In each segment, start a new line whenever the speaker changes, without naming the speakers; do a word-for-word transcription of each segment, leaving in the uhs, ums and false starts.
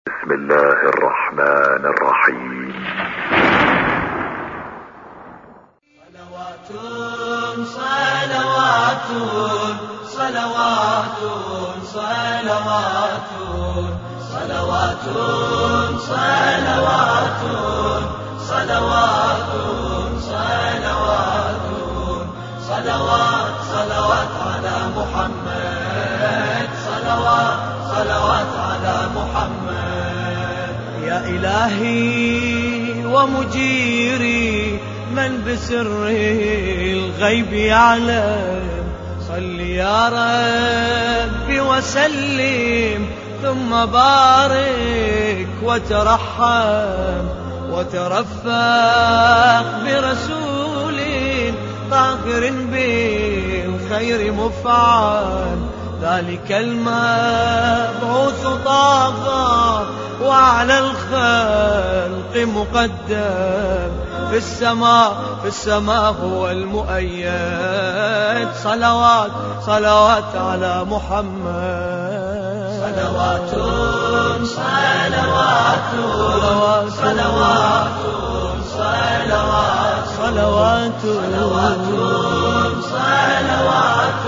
بسم الله الرحمن الرحيم.
صلوات صلوات صلوات صلوات صلوات صلوات صلوات صلوات صلوات صلوات على محمد، صلوات صلوات على محمد. يا إلهي ومجيري من بسر الغيب يعلم، صل يا ربي وسلم ثم بارك وترحم وترفق برسول طاهر بالخير مفعل، ذلك المبعوث طاغى وعلى الخلق مقدم، في السماء في السماء هو المؤيد. صلوات صلوات على محمد، صلوات صلوات صلوات صلوات صلوات صلوات صلوات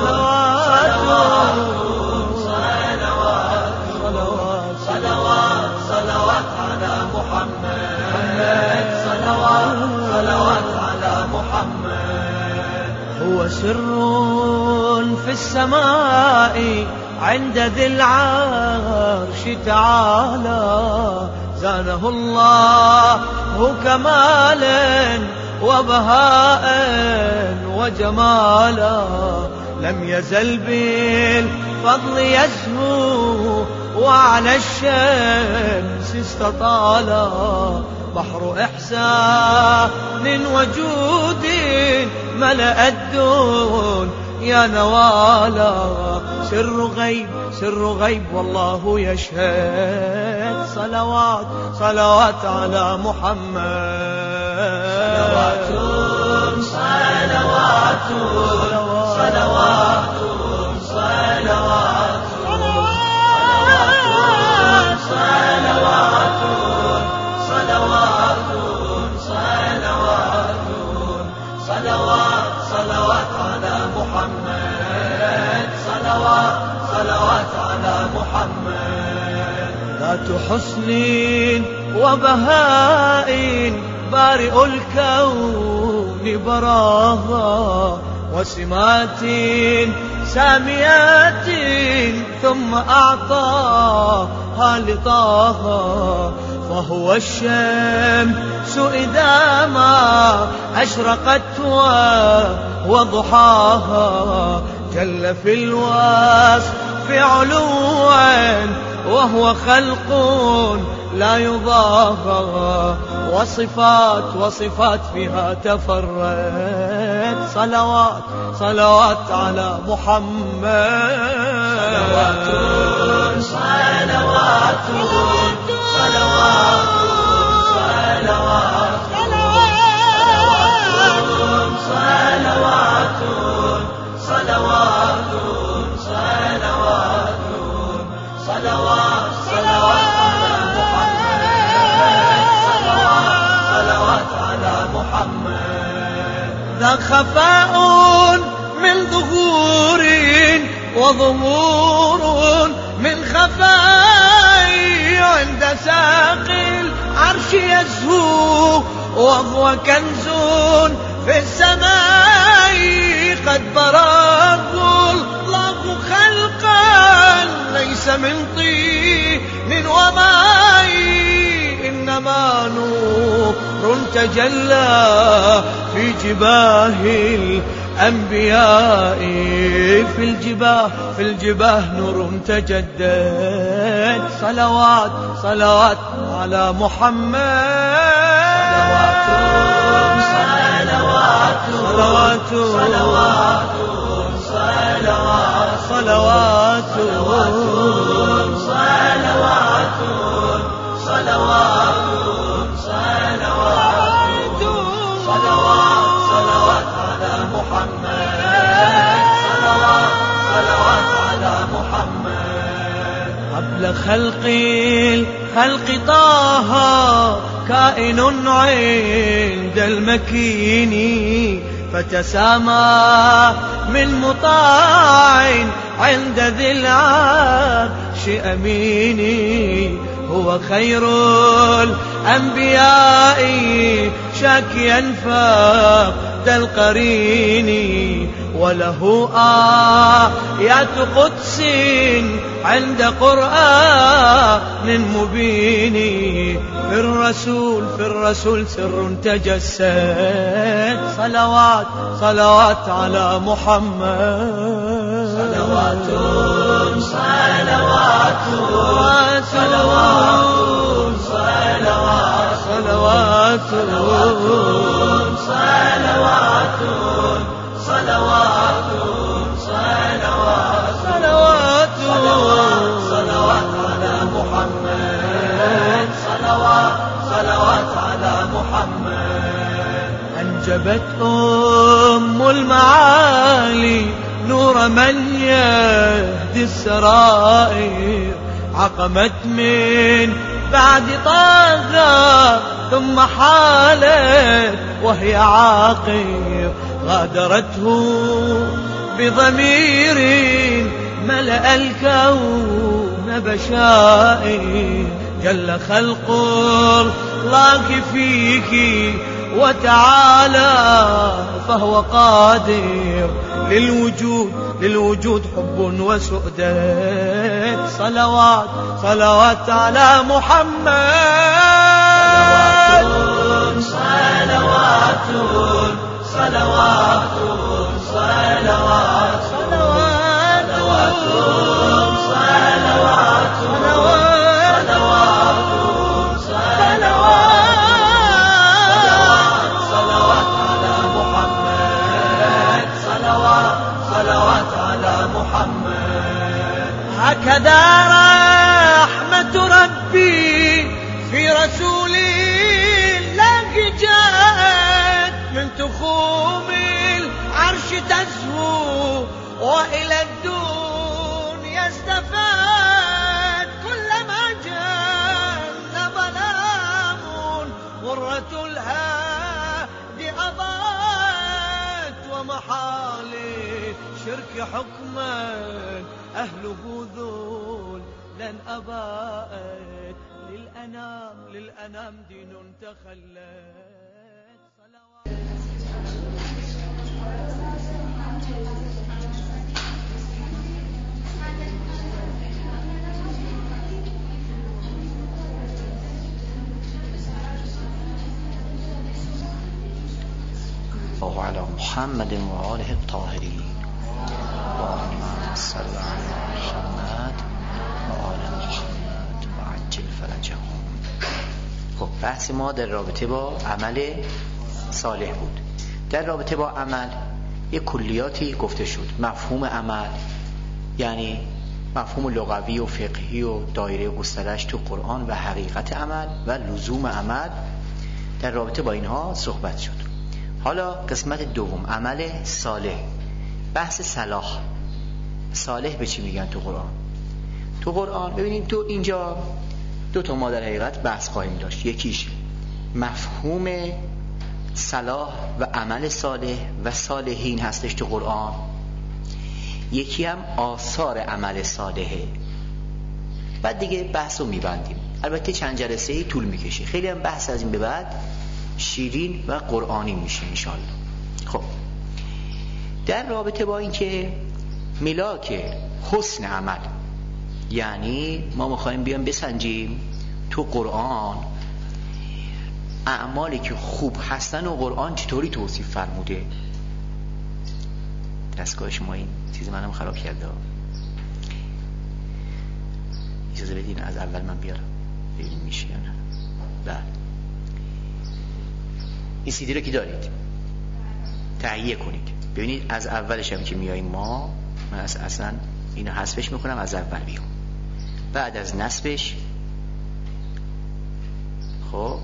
صلوات صلوات على محمد، صلوات صلوات على محمد. هو سر في السماء عند ذي العرش تعالى، زانه الله كمالا وبهاء وجمالا، لم يزل بالفضل يزهو وعلى الشمس استطالا، بحر إحسان وجود ملأ الدون يا نوالا، سر غيب سر غيب والله يشهد. صلوات صلوات على محمد، صلوات صلوات صلوات صلوات صلوات صلوات صلوات صلوات صلوات على محمد، صلوات صلوات على محمد. ذات حسن وبهاء بارئ الكون براها، وسمات ساميات ثم أعطاها لطاها، فهو الشمس إذا ما أشرقت وضحاها، جل في الوصف علوا وهو خلق لا يضاهى، وصفات وصفات فيها تفرد. صلوات صلوات على محمد، صلوات صلوات صلوات صلوات صلوات صلوات صلوات صلوات صلوات على محمد، صلوات صلوات على محمد. ذا خفاء من ظهور وظهور من خفاء، عند ساق العرش يزهو وهو كنز في السماء، قد براه الله خلقا ليس من طين وماء، إنما نور تجلى في جباه الأنبياء، في الجباه في الجباه نور تجدد. صلوات صلوات على محمد، صلوات صلوات صلوات صلوات صلوات صلوات صلوات صلوات صلوات صلوات على محمد، صلوات صلوات على محمد. قبل خلق خلق طه كائن عند المكين فتسامى من مطاع عند ذي العرش أمين هو خير الأنبياء شاكيا فقد القرين وله آيات قدس عند قرآن مبين في الرسول في الرسول سر تجسد صلوات صلوات على محمد
صلوات صلوات صلوات صلوات
صلوات
صلوات صلوات صلوات صلوات صلوات على محمد صلوات صلوات على محمد
أنجبت أم المعالي نور من يهدي السرائر عقمت من بعد طاغى ثم حالت وهي عاقر غادرته بضمير ملأ الكون بشائر جل خلق الله فيك وتعالى فهو قادر للوجود للوجود حب وسؤدد صلوات صلوات على محمد
صلوات صلوات صلوات صلوات صلوات صلوات على محمد صلوات صلوات على محمد
هكذا رحمة ربي في رسول الله جاءت من تخوم العرش تزهو وإلى الدنيا استفاد كلما جل ظلام غرة الهادي أضاءت ومحال شرك حكما أهله ذول لن أباءت للأنام للأنام دين تخلت صلوات
الله على محمد وآله الطاهرين اللهم صل على محمد وآل محمد وعجل فرجهم. خب بحث ما در رابطه با عمل صالح بود. در رابطه با عمل یک کلیاتی گفته شد. مفهوم عمل یعنی مفهوم لغوی و فقهی و دایره گسترش تو قرآن و حقیقت عمل و لزوم عمل در رابطه با اینها صحبت شد. حالا قسمت دوم عمل صالح، بحث صلاح. صالح به چی میگن تو قرآن؟ تو قرآن ببینید تو اینجا دو تا ما در حقیقت بحث خواهیم داشت. یکیش مفهوم صلاح و عمل صالح و صالحین هستش تو قرآن، یکی هم آثار عمل صالحه. بعد دیگه بحث رو میبندیم. البته چند جلسه ای طول میکشه، خیلی هم بحث از این به بعد شیرین و قرآنی میشه انشالله. خب در رابطه با این که ملاک حسن عمل، یعنی ما میخوایم بیام بسنجیم تو قرآن اعمالی که خوب هستن و قرآن چطوری توصیف فرموده. دستگاه شما این چیز منم خراب کرده، اجازه بدین از اول من بیارم ببین میشه یا نه. بله این سیدی رو که دارید تهیه کنید. ببینید از اولش هم که میاییم ما، من اصلا اینو حذفش میکنم، از اول بیام. بعد از نصبش خب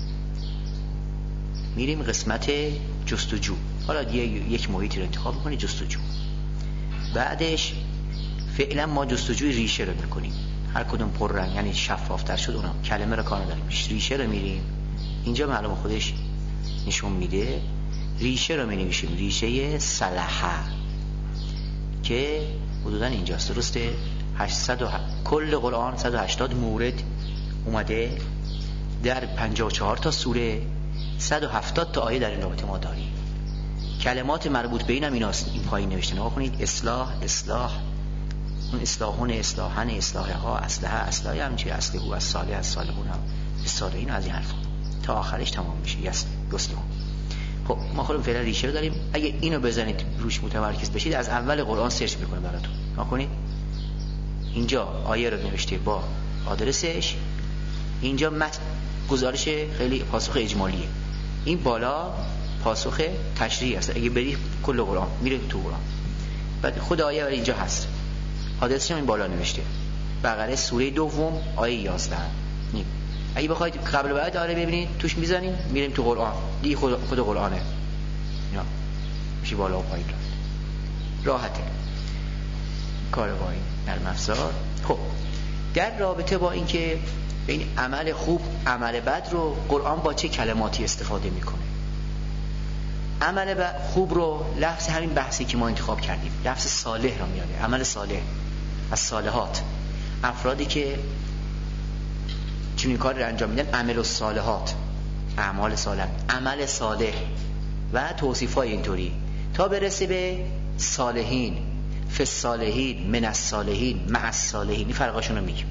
میریم قسمت جستجو. حالا یک محیطی رو انتخاب کنید جستجو. بعدش فعلا ما جستجوی ریشه رو میکنیم. هر کدوم پر رنگ یعنی شفافتر شد اونم کلمه رو کار نداریم. ریشه رو میریم اینجا معلومه خودش نشون میده. ریشه رو می‌نویسیم ریشه صلحه که حدوداً اینجاست. درسته؟ هشتصد و کل قرآن صد و هشتاد مورد اومده در پنجاه و چهار تا سوره، صد و هفتاد تا آیه در این رابطه ما داریم. کلمات مربوط به اینم ایناست. این پایین نوشته نگاه کنید. اصلاح اصلاح اون اصلاحون اصلاحن اصلاحه ها اصلحه اصلاحی هم چیه اصله او از صالح از صالحون هم صالحین از این حرفا تا آخرش تمام میشه. یس گستهم. خب ما خودمون فعلا ریشه رو داریم. اگه اینو بزنید روش متمرکز بشید از اول قرآن سرچ میکنه براتون. نگاه کنید اینجا آیه رو نوشته با آدرسش، اینجا متن گزارش خیلی پاسخ اجمالیه، این بالا پاسخ تشریحی است. اگه برید کل قرآن میره تو قرآن، بعد خود آیه اینجا هست، آدرسش هم این بالا نوشته. بقره سوره دوم آیه یازده. نیم. اگه بخواید قبل و بعد آره ببینید توش میزنیم میریم تو قرآن دیگه خود, خود قرآنه. نه میشه بالا و پایین رفت. راحته کار با این نرم افزار. خب در رابطه با اینکه این عمل خوب عمل بد رو قرآن با چه کلماتی استفاده میکنه؟ عمل خوب رو لفظ همین بحثی که ما انتخاب کردیم لفظ صالح رو میاره. عمل صالح از صالحات، افرادی که چون این کار رو انجام میدن عمل الصالحات، اعمال صالح، عمل صالح و توصیفای اینطوری تا برسه به صالحین، فالصالحین، من الصالحین، مع الصالحین. این فرقاشون رو میگیم.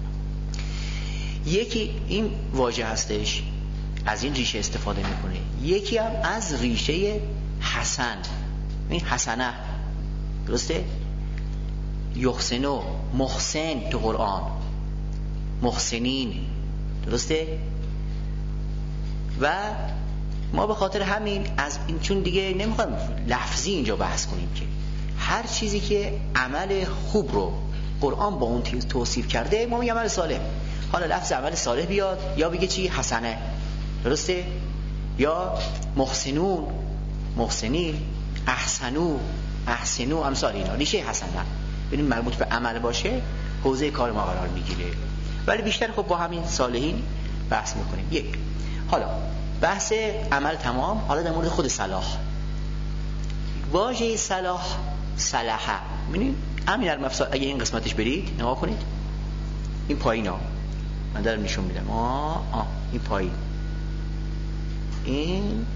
یکی این واژه هستش از این ریشه استفاده میکنه، یکی هم از ریشه حسن. این حسنه درسته؟ یحسنو محسن تو قرآن، محسنین درسته؟ و ما به خاطر همین از این چون دیگه نمیخوایم لفظی اینجا بحث کنیم که هر چیزی که عمل خوب رو قرآن با اون توصیف کرده ما میگیم عمل صالح. حالا لفظ عمل صالح بیاد یا بگه چی حسنه درسته، یا محسنون محسنین، احسنو احسنو، امثال اینا ریشه حسنه. ببینیم مربوط به عمل باشه حوزه کار ما قرار میگیره. ولی بیشتر خب با همین صالحین بحث میکنیم. یک حالا بحث عمل تمام. حالا در مورد خود صلاح، واژه صلاح صلحه. ببینید همین نرم افزار اگه این قسمتش برید نگاه کنید، این پایین ها من دارم نشون میدم. آه آه این پایین، این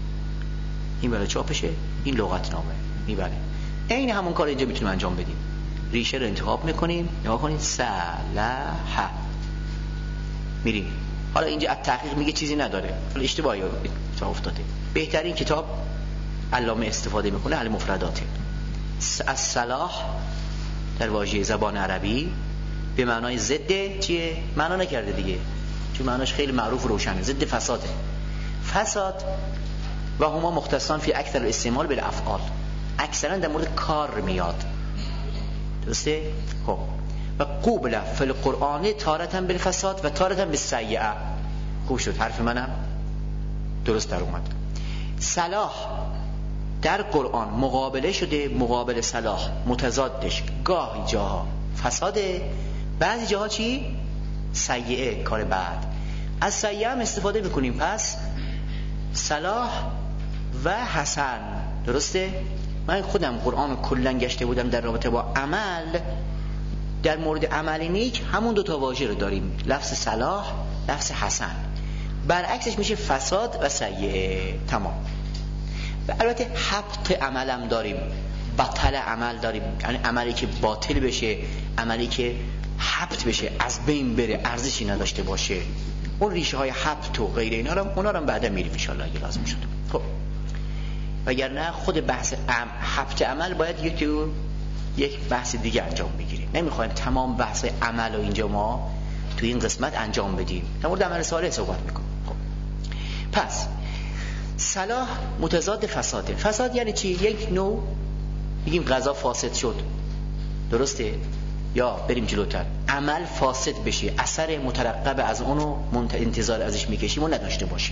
این برای چاپشه، این لغت نامه میبره. این همون کار اینجا میتونیم انجام بدیم. ریشه رو انتخاب میکنیم، نگاه کنید صلح میریم. حالا اینجا التحقیق میگه چیزی نداره، حالا اشتباهی تا افتاده. بهترین کتاب علامه استفاده میکنه المفرداته. از صلاح در واژه زبان عربی به معنای ضد چیه؟ معنا نکرده دیگه چون معناش خیلی معروف و روشنه. ضد فساده. فساد و هما مختصان فی اکثر الاستعمال بالافعال، اکثرا در مورد کار میاد درسته؟ خب و قوبل فی القرآن تارتاً بالفساد و تارتاً بالسیئه. خوب شد حرف منم درست در اومد. صلاح در قرآن مقابله شده مقابل صلاح، متضادش گاهی جاها فساده، بعضی جاها چی؟ سیئه، کار بعد. از سیئه هم استفاده میکنیم. پس صلاح و حسن درسته؟ من خودم قرآن کلا گشته بودم در رابطه با عمل. در مورد عمل نیک همون دو تا واژه رو داریم، لفظ صلاح، لفظ حسن. برعکسش میشه فساد و سیئه. تمام. و البته حبط عملم داریم، بطل عمل داریم، یعنی عملی که باطل بشه، عملی که حبط بشه، از بین بره، ارزشی نداشته باشه. اون ریشه های حبط و غیر اینا رو اونا رو بعدا میریم ان شاء الله اگه لازم شد. خب وگرنه خود بحث ام حبط عمل باید یک یک بحث دیگه انجام بگیریم. نمیخوایم تمام بحث عمل رو اینجا ما تو این قسمت انجام بدیم. در مورد عمل صالح صحبت میکنیم. خب پس صلاح متضاد فساده. فساد یعنی چی؟ یک نوع میگیم غذا فاسد شد درسته؟ یا بریم جلوتر، عمل فاسد بشه، اثر مترقب از اونو انتظار ازش میکشیم و نداشته باشه.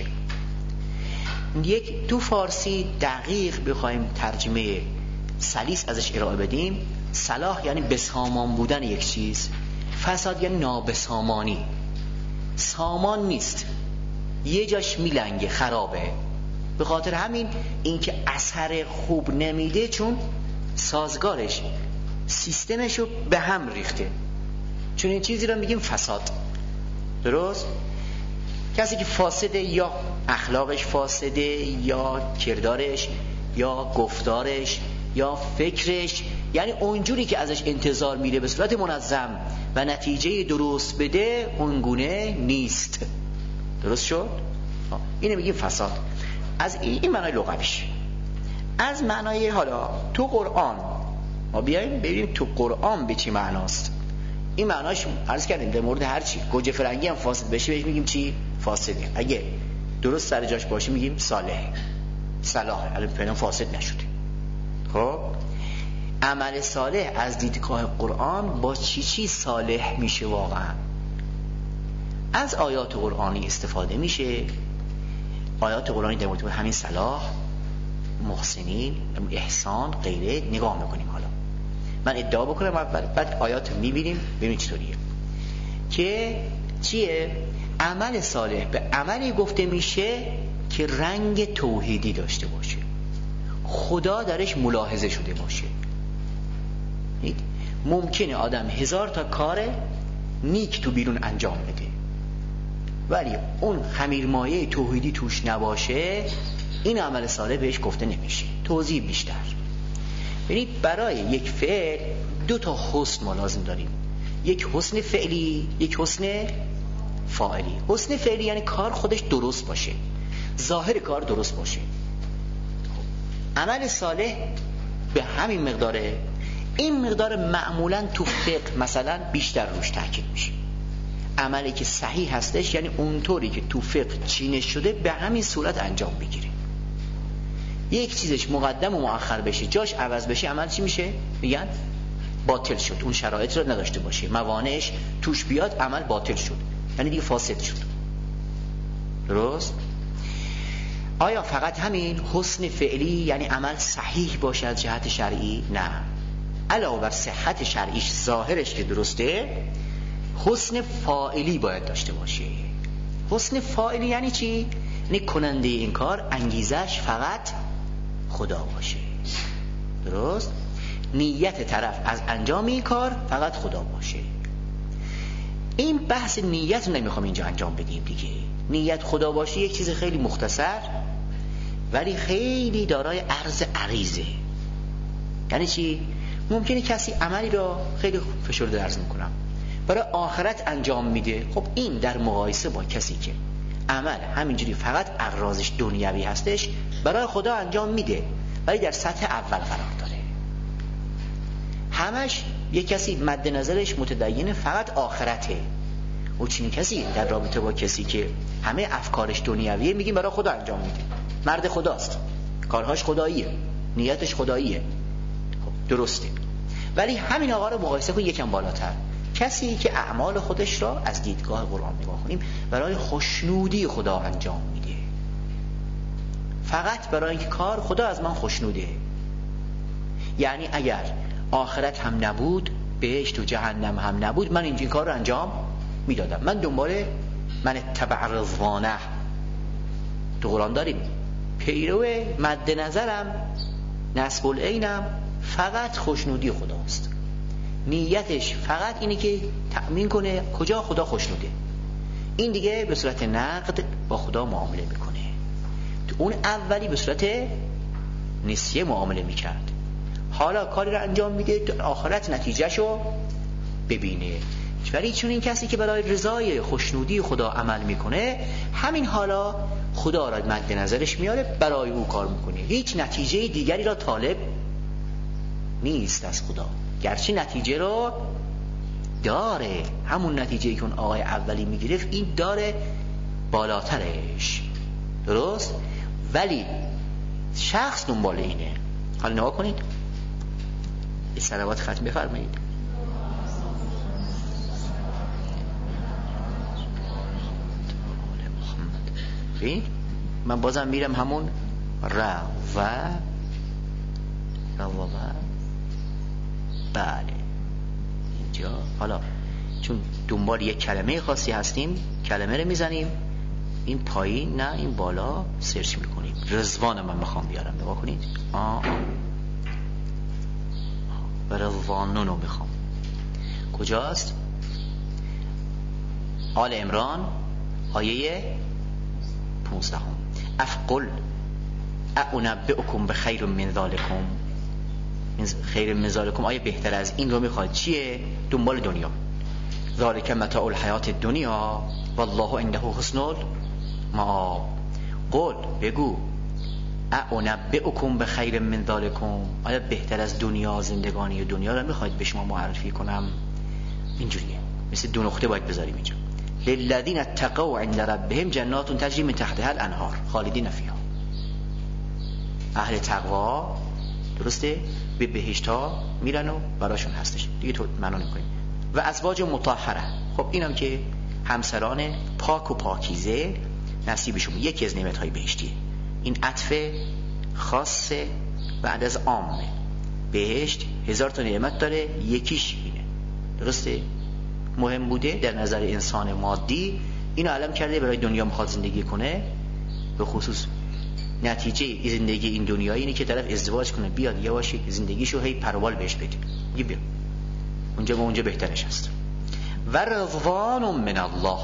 یک تو فارسی دقیق بخوایم ترجمه سلیس ازش ارائه بدیم، صلاح یعنی بسامان بودن یک چیز، فساد یعنی نابسامانی، سامان نیست، یه جاش میلنگه، خرابه. به خاطر همین اینکه اثر خوب نمیده، چون سازگارش سیستمشو به هم ریخته، چون این چیزی رو میگیم فساد. درست؟ کسی که فاسده، یا اخلاقش فاسده، یا کردارش، یا گفتارش، یا فکرش، یعنی اونجوری که ازش انتظار میره به صورت منظم و نتیجه درست بده اونگونه نیست. درست شد؟ اینو میگیم فساد. از این معنای لغویش. از معنای حالا تو قرآن ما بیایم ببینیم تو قرآن به چی معناست. این معناش عرض کردیم در مورد هر چی گوجه فرنگی هم فاسد بشه بهش میگیم چی؟ فاسده. اگه درست سر جاش باشه میگیم صالح، صلاح، الان فعلا فاسد نشده. خب عمل صالح از دیدگاه قرآن با چی چی صالح میشه؟ واقعا از آیات قرآنی استفاده میشه. آیات قرآنی در مورد همین صلاح، محسنین، احسان، غیره نگاه میکنیم. حالا من ادعا بکنم بعد, بعد آیات میبینیم ببینیم چطوریه که چیه. عمل صالح به عملی گفته میشه که رنگ توحیدی داشته باشه، خدا درش ملاحظه شده باشه. ممکنه آدم هزار تا کار نیک تو بیرون انجام بده ولی اون خمیرمایه توحیدی توش نباشه، این عمل صالح بهش گفته نمیشه. توضیح بیشتر. ببینید برای یک فعل دو تا حسن ما لازم داریم، یک حسن فعلی، یک حسن فاعلی. حسن فعلی یعنی کار خودش درست باشه، ظاهر کار درست باشه. عمل صالح به همین مقداره. این مقدار معمولا تو فقه مثلا بیشتر روش تاکید میشه. عملی که صحیح هستش یعنی اونطوری که تو فقه چینش شده به همین صورت انجام بگیره. یک چیزش مقدم و مؤخر بشه، جاش عوض بشه، عمل چی میشه؟ میگن باطل شد. اون شرایط رو نداشته باشه، موانعش توش بیاد، عمل باطل شد، یعنی دیگه فاسد شد. درست؟ آیا فقط همین حسن فعلی یعنی عمل صحیح باشه از جهت شرعی؟ نه. علاوه بر صحت شرعیش، ظاهرش که درسته، حسن فاعلی باید داشته باشه. حسن فاعلی یعنی چی؟ یعنی کننده این کار انگیزش فقط خدا باشه. درست؟ نیت طرف از انجام این کار فقط خدا باشه. این بحث نیت رو نمیخوام اینجا انجام بدیم دیگه. نیت خدا باشه یک چیز خیلی مختصر ولی خیلی دارای عرض عریضه. یعنی چی؟ ممکنه کسی عملی رو خیلی فشرده عرض میکنم برای آخرت انجام میده. خب این در مقایسه با کسی که عمل همینجوری فقط اغراضش دنیوی هستش برای خدا انجام میده ولی در سطح اول قرار داره. همش یک کسی مد نظرش متدین فقط آخرته. و چنین کسی در رابطه با کسی که همه افکارش دنیویه میگیم برای خدا انجام میده، مرد خداست، کارهاش خداییه، نیتش خداییه. خب درسته. ولی همین آقا رو مقایسه کن یکم بالاتر، کسی که اعمال خودش را از دیدگاه قرآن نگاه کنیم برای خوشنودی خدا انجام میده، فقط برای اینکه کار خدا از من خوشنوده. یعنی اگر آخرت هم نبود، بهشت و جهنم هم نبود، من این کار رو انجام میدادم. من دنبال من اتبع رضوانه تو قرآن داریم، پیرو مد نظرم، نسب العینم فقط خوشنودی خداست. نیتش فقط اینه که تأمین کنه کجا خدا خوشنوده. این دیگه به صورت نقد با خدا معامله میکنه. تو اون اولی به صورت نسیه معامله میکرد، حالا کاری رو انجام میده تو آخرت نتیجهشو ببینه. ولی چون این کسی که برای رضای خوشنودی خدا عمل میکنه، همین حالا خدا را مد نظرش میاره، برای او کار میکنه، هیچ نتیجه دیگری را طالب نیست از خدا، گرچه نتیجه رو داره، همون نتیجه‌ای که اون آقای اولی میگرفت این داره بالاترش. درست؟ ولی شخص دنبال اینه. حالا نگاه کنید، این صلوات ختم بفرمایید. ببین من بازم میرم همون را و را و بله اینجا. حالا چون دنبال یک کلمه خاصی هستیم کلمه رو میزنیم این پایین نه این بالا سرچ میکنیم. رضوان من میخوام بیارم نگاه کنید. آه و رضوانون رو میخوام. کجاست؟ آل عمران آیه پونزده. افقل اعنبئکم بخیر من ذالکم. خیر من ذالکم آیه بهتر از این رو میخواد. چیه؟ دنبال دنیا. ذالک متاع الحیات الدنیا والله عنده حسن المآب. قل بگو اعنبئکم بخیر من ذالکم، آیا بهتر از دنیا زندگانی دنیا رو میخواید به شما معرفی کنم؟ اینجوریه، مثل دو نقطه باید بذاریم اینجا. للذین اتقوا عند ربهم جنات تجری من تحتها الانهار خالدین فیها. اهل تقوا درسته به بهشت ها میرن و براشون هستش دیگه، تو معنا نمی‌کنیم. و ازواج مطهره، خب اینم که همسران پاک و پاکیزه نصیبشون یکی از نعمت‌های بهشتیه. این عطف خاصه بعد از عامه. بهشت هزار تا نعمت داره، یکیش اینه، درسته؟ مهم بوده در نظر انسان مادی اینو علم کرده برای دنیا میخواد زندگی کنه، به خصوص نتیجه زندگی این دنیایی اینه که طرف ازدواج کنه بیاد یواش زندگیشو هی پروال بهش بده، میگه بیا اونجا با اونجا بهترش هست. و رضوان من الله.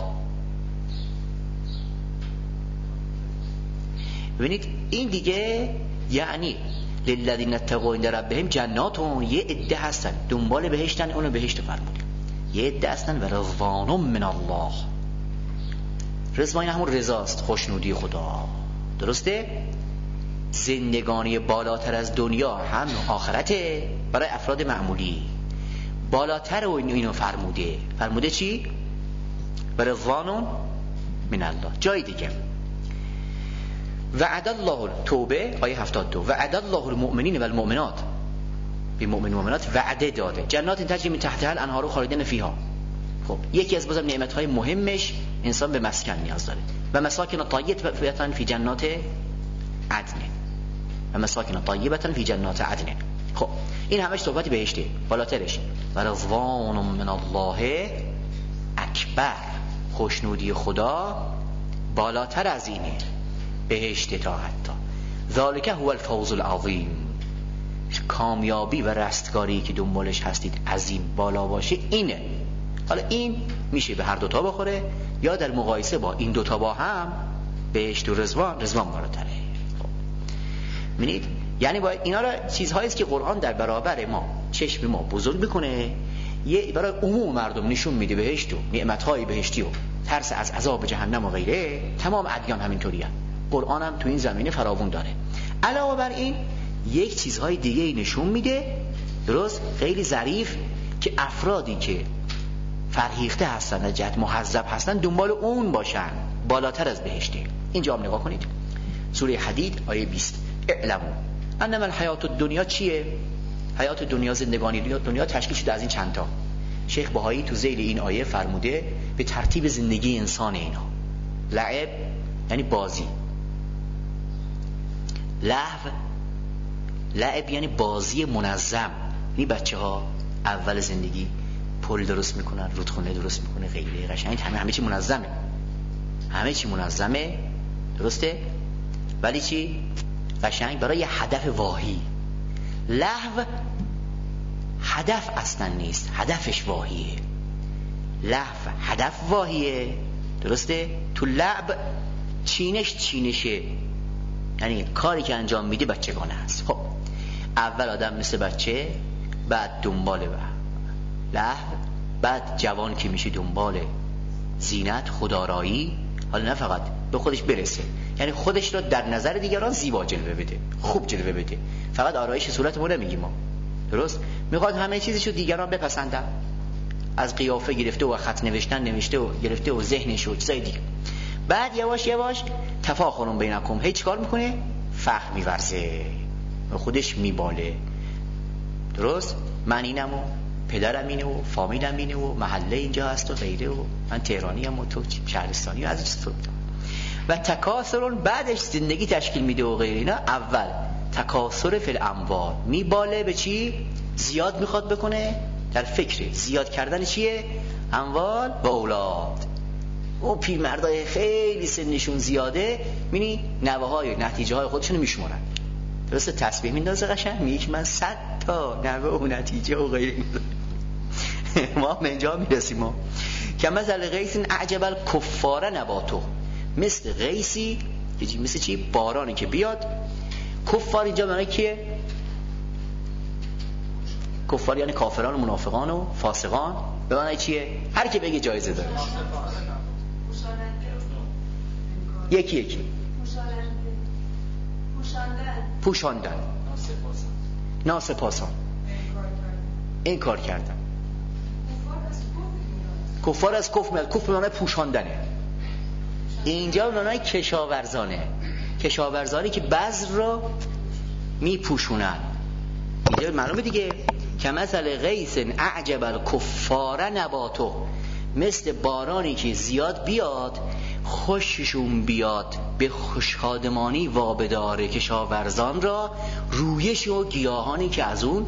ببینید این دیگه یعنی للذین اتقوا عند ربهم جناتون، یه عده هستن دنبال بهشتن، اونو بهشت فرمود. یه عده هستن و رضوان من الله. رضوان همون رضاست، خوشنودی خدا، درسته؟ زندگانی بالاتر از دنیا هم آخرته برای افراد معمولی، بالاتر و اینو فرموده. فرموده چی؟ و رضوان من الله. جای دیگه وعد الله، توبه آیه هفتاد و دو، وعد الله المؤمنین و المؤمنات، به مؤمن و مؤمنات وعده داده جنات تجری من تحتها الانهار خالدین فیها. خب یکی از بازم نعمت‌های مهمش انسان به مسکن نیاز داره. و مساکن طیبة فی جنات عدن، و مساکن طیبة فی جنات عدن. خب این همش صحبت بهشته، بالاترش و رضوان من الله اکبر، خوشنودی خدا بالاتر از اینه، بهشت تا حتی. ذالک هو الفوز العظیم، کامیابی و رستگاری که دنبالش هستید عظیم بالا باشه اینه. حالا این میشه به هر دوتا بخوره یا در مقایسه با این دوتا با هم بهشت و رضوان، رضوان بالاتره. خب می‌بینید یعنی باید اینا را چیزهایی است که قرآن در برابر ما چشم ما بزرگ بکنه، یه برای عموم مردم نشون میده بهشت و نعمت‌های بهشتی و ترس از عذاب جهنم و غیره. تمام ادیان همینطوریه، قرآن هم تو این زمینه فراوون داره. علاوه بر این یک چیزهای دیگه نشون میده، درست خیلی ظریف، که افرادی که فرهیخته هستن و جهت محذب هستن دنبال اون باشن، بالاتر از بهشتی. اینجا هم نگاه کنید سوره حدید آیه بیست، اعلموا انما الحیات الدنیا چیه؟ حیات دنیا، زندگانی دنیا تشکیل شده از این چند تا. شیخ بهایی تو ذیل این آیه فرموده به ترتیب زندگی انسان اینا. لعب یعنی بازی، لهو لعب یعنی بازی منظم. این بچه ها اول زندگی پل درست میکنن، رودخونه درست میکنه، غیره قشنگ، همه همه چی منظمه، همه چی منظمه، درسته؟ ولی چی؟ قشنگ برای یه هدف واهی. لهو هدف اصلا نیست، هدفش واهیه. لهو هدف واهیه، درسته؟ تو لعب چینش چینشه، یعنی کاری که انجام میده بچگانه هست. خب اول آدم مثل بچه، بعد دنبال لهو، بعد جوان که میشه دنبال زینت، خودآرایی. حالا نه فقط به خودش برسه، یعنی خودش رو در نظر دیگران زیبا جلوه بده، خوب جلوه بده. فقط آرایش صورت ما نمیگیم ما، درست؟ میخواد همه چیزشو دیگران بپسندن، از قیافه گرفته و خط نوشتن نوشته و گرفته و ذهنش و چیزای دیگه. بعد یواش یواش تفاخرون بینکم، هی چیکار میکنه؟ فخر میورزه، خودش میباله، درست؟ من اینم و پدرم اینه و فامیلم اینه و محله اینجا هست و غیره و من تهرانی ام و تو شهرستانی و از چیز تو. و تکاثرون بعدش زندگی تشکیل میده و غیره. اینا اول تکاثر فی الاموال، میباله به چی؟ زیاد میخواد بکنه در فکر زیاد کردن چیه؟ اموال و اولاد. او پیرمردای خیلی سنشون زیاده می‌بینی نوه‌های نتیجه های خودشونو میشمارن. درسته تسبیح میندازه قشنگ میگه که من صد تا نوه و نتیجه و غیره ما به اینجا میرسیم. ما که مثل غیث اعجب الکفار نباتو، مثل غیثی مثل چی؟ بارانی که بیاد. کفار اینجا معنی کیه؟ کفار یعنی کافران و منافقان و فاسقان. به معنی چیه؟ هر کی بگه جایزه داره. یکی یکی پوشاندن، ناسپاسان، این کار کردن. کفار از کفر میاد. کفر معنی پوشاندنه. اینجا معنی کشاورزانه. کشاورزانی که بذر رو میپوشونن. اینجا معلومه دیگه که مثل غیث اعجب الکفار نباتو، مثل بارانی که زیاد بیاد خوششون بیاد به خوشخادمانی وابداره کشاورزان را، رویش و گیاهانی که از اون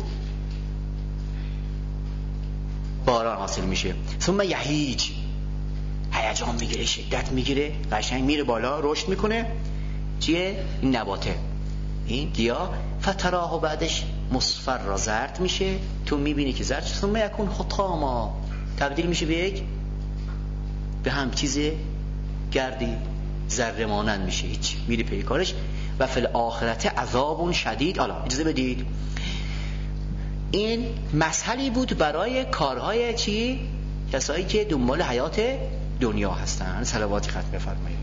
باران حاصل میشه. ثم یهیج، هیجان میگیره، شدت میگیره، قشنگ میره بالا، رشد میکنه. چیه؟ این نباته، این گیاه. فتراه و بعدش مصفر را زرد میشه، تو میبینی که زرد. ثم یکون حطاما، تبدیل میشه به یک به هم چیز گردی ذره مانند میشه، هیچ میری پی کارش. و فی الاخرت عذاب شدید. حالا اجازه بدید این مسئله بود برای کارهای چی؟ کسایی که دنبال حیات دنیا هستن. صلواتی ختم بفرمایید.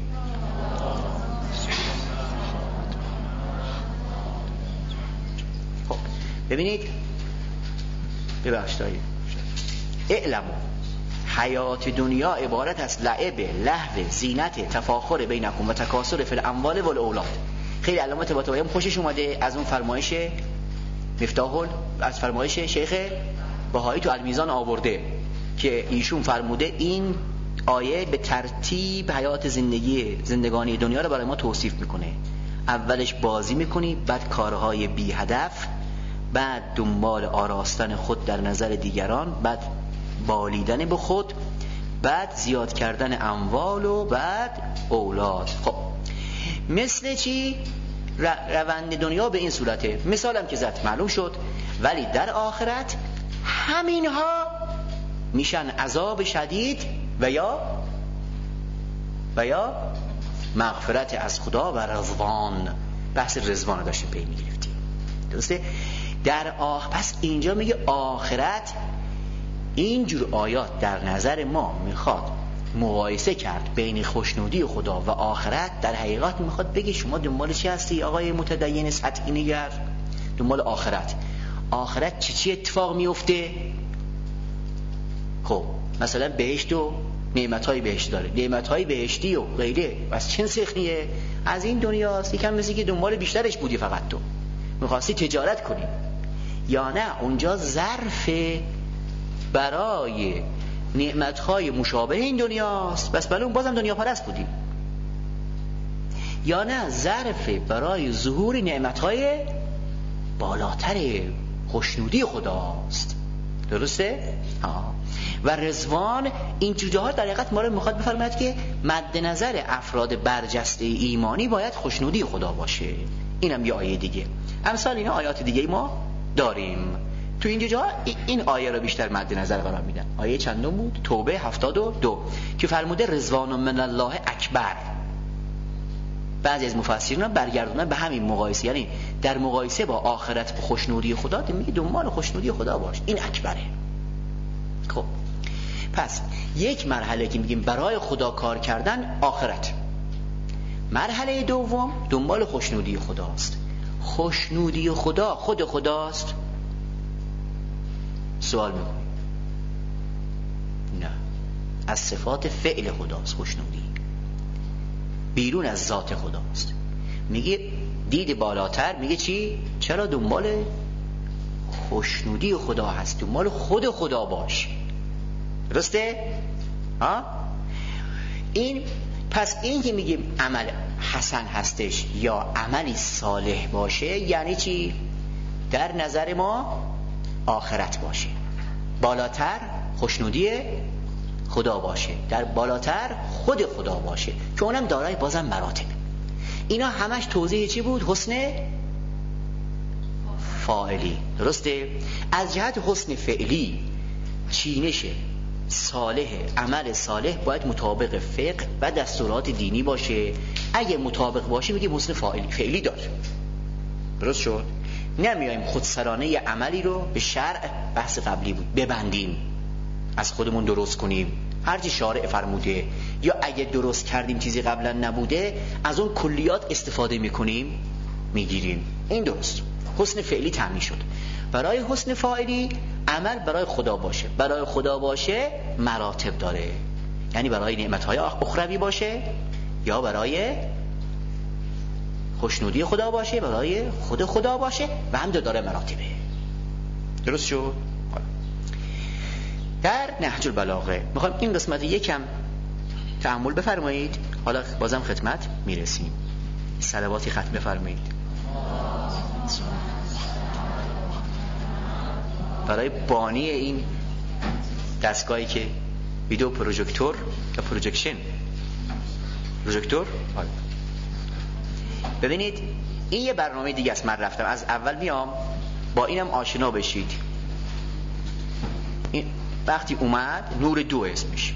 خب ببینید، ببخشید، اعلموا حیات دنیا عبارت از لعب، لهو، زینت، تفاخر بینکم و تکاثر فی الاموال و الاولاد. خیلی علامت طباطبایی خوشش اومده از اون فرمایش مفتاح، از فرمایش شیخ بهایی تو المیزان آورده که ایشون فرموده این آیه به ترتیب حیات زندگی زندگانی دنیا رو برای ما توصیف میکنه. اولش بازی میکنی، بعد کارهای بی هدف، بعد دنبال آراستن خود در نظر دیگران، بعد بالیدن به خود، بعد زیاد کردن اموال و بعد اولاد. خب مثل چی؟ روند دنیا به این صورته. مثالم که زد معلوم شد. ولی در آخرت همینها میشن عذاب شدید و یا و یا مغفرت از خدا و رضوان. بحث رضوان رو داشتیم پی میگرفتیم، درسته؟ در آخ پس اینجا میگه آخرت. اینجور آیات در نظر ما میخواد مقایسه کرد بین خوشنودی خدا و آخرت. در حقیقت میخواد بگه شما دنبال چی هستی آقای متدین سطحی نگر؟ دنبال آخرت. آخرت چی چی اتفاق میفته؟ خب مثلا بهشت و نعمتهای بهشت داره، نعمتهای بهشتی و غیره از چه سخنیه؟ از این دنیاست. یکم مثل که دنبال بیشترش بودی، فقط تو میخواستی تجارت کنی. یا نه اونجا ظرف برای نعمتهای مشابه این دنیاست، بس بله اون بازم دنیا پرست بودی. یا نه ظرف برای ظهور نعمتهای بالاتر خوشنودی خداست، درسته؟ ها. و رضوان این جوجه ها در حقیقت ما رو میخواد بفرماید که مد نظر افراد برجسته ایمانی باید خوشنودی خدا باشه. اینم یه آیه دیگه. امثال اینا آیات دیگه ما داریم. تو این جاها این آیه رو بیشتر مد نظر قرار میدن. آیه چندم بود؟ توبه هفتاد و دو که فرموده رضوان من الله اکبر. بعضی از مفسرین برگردوندن به همین مقایسه، یعنی در مقایسه با آخرت و خوشنودی خدا میگه دنبال خوشنودی خدا باش، این اکبره. خب پس یک مرحله که میگیم برای خدا کار کردن آخرت، مرحله دوم دنبال خوشنودی خداست. خوشنودی خدا خود خداست؟ سوال میکنیم. نه، از صفات فعل خداست. خوشنودی بیرون از ذات خداست. میگه دید بالاتر، میگه چی؟ چرا دنبال خوشنودی خدا هست، دنبال خود خدا باش، درسته؟ ها؟ این پس این که میگیم عمل حسن هستش یا عملی صالح باشه یعنی چی؟ در نظر ما آخرت باشه، بالاتر خوشنودی خدا باشه، در بالاتر خود خدا باشه که اونم دارای بازم مراتب. اینا همش توضیح چی بود؟ حسن فاعلی. درسته؟ از جهت حسن فعلی چینش صالح، عمل صالح باید مطابق فقه و دستورات دینی باشه. اگه مطابق باشه میگیم حسن فاعلی فعلی داره. درست شد؟ نمیایم خودسرانه عملی رو به شرع، بحث قبلی بود، ببندیم، از خودمون درست کنیم هرچی شارع فرموده، یا اگه درست کردیم چیزی قبلا نبوده از اون کلیات استفاده میکنیم میگیریم. این درست حسن فعلی تامین شد. برای حسن فاعلی عمل برای خدا باشه. برای خدا باشه مراتب داره، یعنی برای نعمتهای اخروی باشه یا برای خوشنودی خدا باشه، برای خود خدا باشه و هم داره مراتبه. درست شد؟ در نهج البلاغه میخوام این قسمت یکم تأمل بفرمایید، حالا بازم خدمت میرسیم. صلواتی ختم بفرمایید برای بانی این دستگاهی که ویدیو پروژکتور یا پروژکشن پروژکتور. ببینید این یه برنامه دیگه است. من رفتم از اول میام با اینم آشنا بشید. این وقتی اومد نور دو اسمش،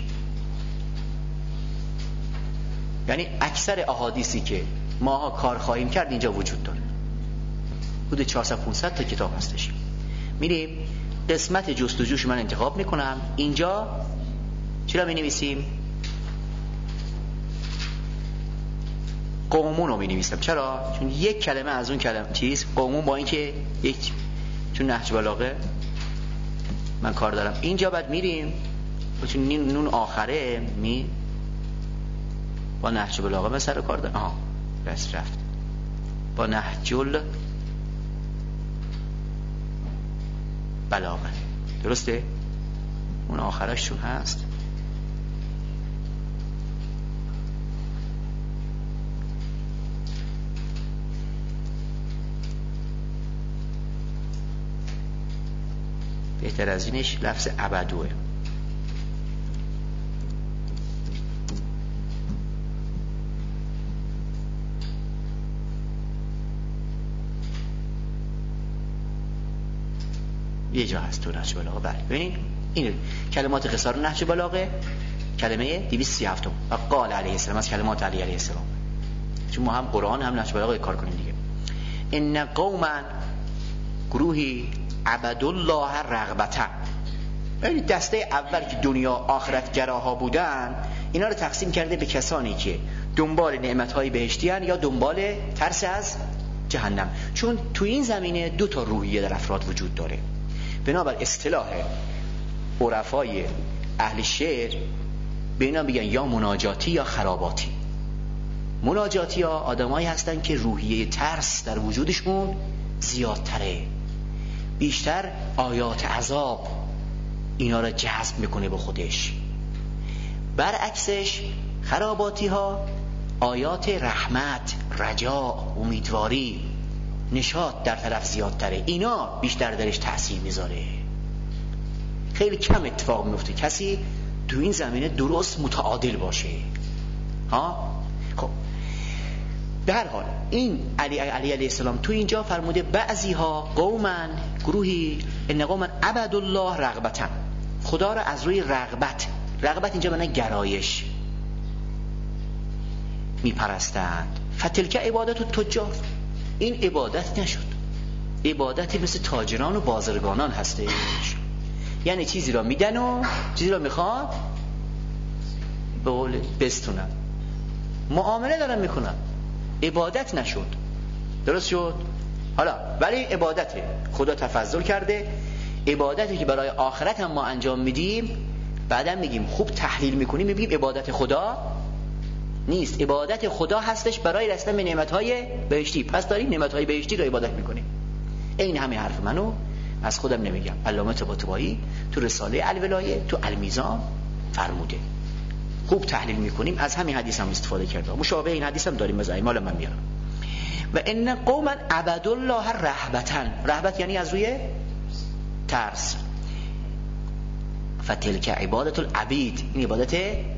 یعنی اکثر احادیثی که ماها کار خواهیم کرد اینجا وجود داره. حدود چهارصد پانصد تا کتاب هستش. میریم قسمت جستجوش من انتخاب میکنم. اینجا چرا می نویسیم؟ قومون رو می نویسم. چرا؟ چون یک کلمه از اون کلمه چیز قومون، با اینکه یک چون نهج بلاغه من کار دارم اینجا بعد میریم چون نون آخره می با نهج بلاغه من سر کار دارم. آها بس رفت با نهج بلاغه. درسته؟ اون آخرش چون هست بهتر از اینش لفظ ابدوه. یه جا هست تو نهج بلاغه. بله ببینید این کلمات قصار نهج بلاغه کلمه دویست و سی و هفت و قال علیه السلام از کلمات علی علیه السلام، چون ما هم قرآن هم نهج بلاغه کار کنیم دیگه. ان قوما گروهی عبدالله رغبتا. ببینید دسته اول که دنیا آخرت گراها بودن اینا رو تقسیم کرده به کسانی که دنبال نعمتهای بهشتی هن یا دنبال ترس از جهنم. چون تو این زمینه دو تا روحیه در افراد وجود داره. بنابر اصطلاح عرفای اهل شعر به اینا میگن یا مناجاتی یا خراباتی. مناجاتی ها آدمایی هستن که روحیه ترس در وجودشون زیادتره، بیشتر آیات عذاب اینا را جذب میکنه به خودش. برعکسش خراباتی ها آیات رحمت، رجا، امیدواری، نشاط در طرف زیادتره، اینا بیشتر درش تأثیر میذاره. خیلی کم اتفاق میفته کسی تو این زمینه درست متعادل باشه. ها خب به هر حال این علی علی علیه السلام تو اینجا فرموده بعضی ها قومن گروهی ان قومن عبدالله رغبتا، خدا را از روی رغبت، رغبت اینجا معنی گرایش، میپرستند. فتلک عبادت التجار، این عبادت نشد، عبادتی مثل تاجران و بازرگانان هستش. یعنی چیزی را میدن و چیزی را میخواد به قول بستونن، معامله دارن میکنن، عبادت نشد. درست شد؟ حالا ولی عبادته، خدا تفضل کرده، عبادتی که برای آخرت هم ما انجام میدیم بعدا میگیم خوب تحلیل میکنیم میگیم عبادت خدا نیست، عبادت خدا هستش برای رسیدن به نعمتهای بهشتی. پس داریم نعمتهای بهشتی رو عبادت میکنیم. این همه حرف منو از خودم نمیگم، علامه طباطبایی تو رساله الولایه تو المیزان فرموده. خوب تحلیل میکنیم، از همین حدیث هم استفاده کرده، مشابه این حدیث هم داریم از ایمال من میارم. و ان قوما عبدالله رهبتا، رهبت یعنی از روی ترس. فتلک عبادت العبید، این عبادت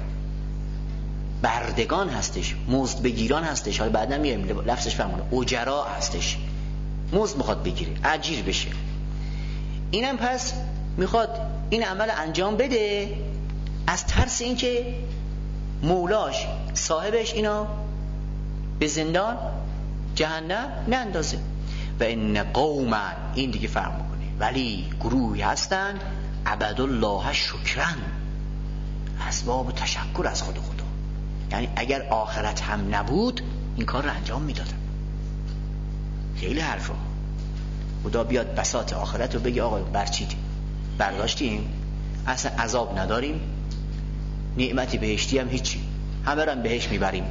بردگان هستش، مزد بگیران هستش. حالا بعدا میایم لفظش فرمونه اجرا هستش، مزد میخواد بگیره، اجیر بشه. اینم پس میخواد این عمل انجام بده از ترس اینکه مولاش صاحبش اینا به زندان جهنم نندازه. و ان قوم، این دیگه فرق میکنه، ولی گروهی هستن عبدالله شکرن، اسباب تشکر از خود خدا. یعنی اگر آخرت هم نبود این کار رو انجام میدادن. خیلی حرفا خدا بیاد بساط آخرت رو بگه آقا برچید برداشتیم، اصلا عذاب نداریم، نعمتی بهشتی هم هیچی، همه رو هم بهش میبریم.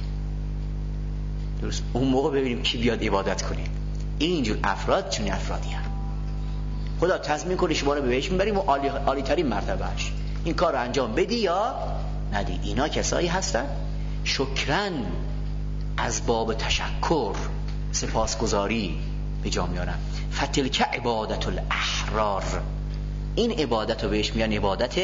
درست اون موقع ببینیم کی بیاد عبادت کنه. اینجور افراد چون افرادی هم خدا تضمین کنه شما رو بهش میبریم و عالی, عالی ترین مرتبهش. این کار رو انجام بدی یا ندی. اینا کسایی هستن شکرن، از باب تشکر سپاسگزاری به جا میارن. فتلک عبادت الاحرار، این عبادت رو بهش میگن عبادت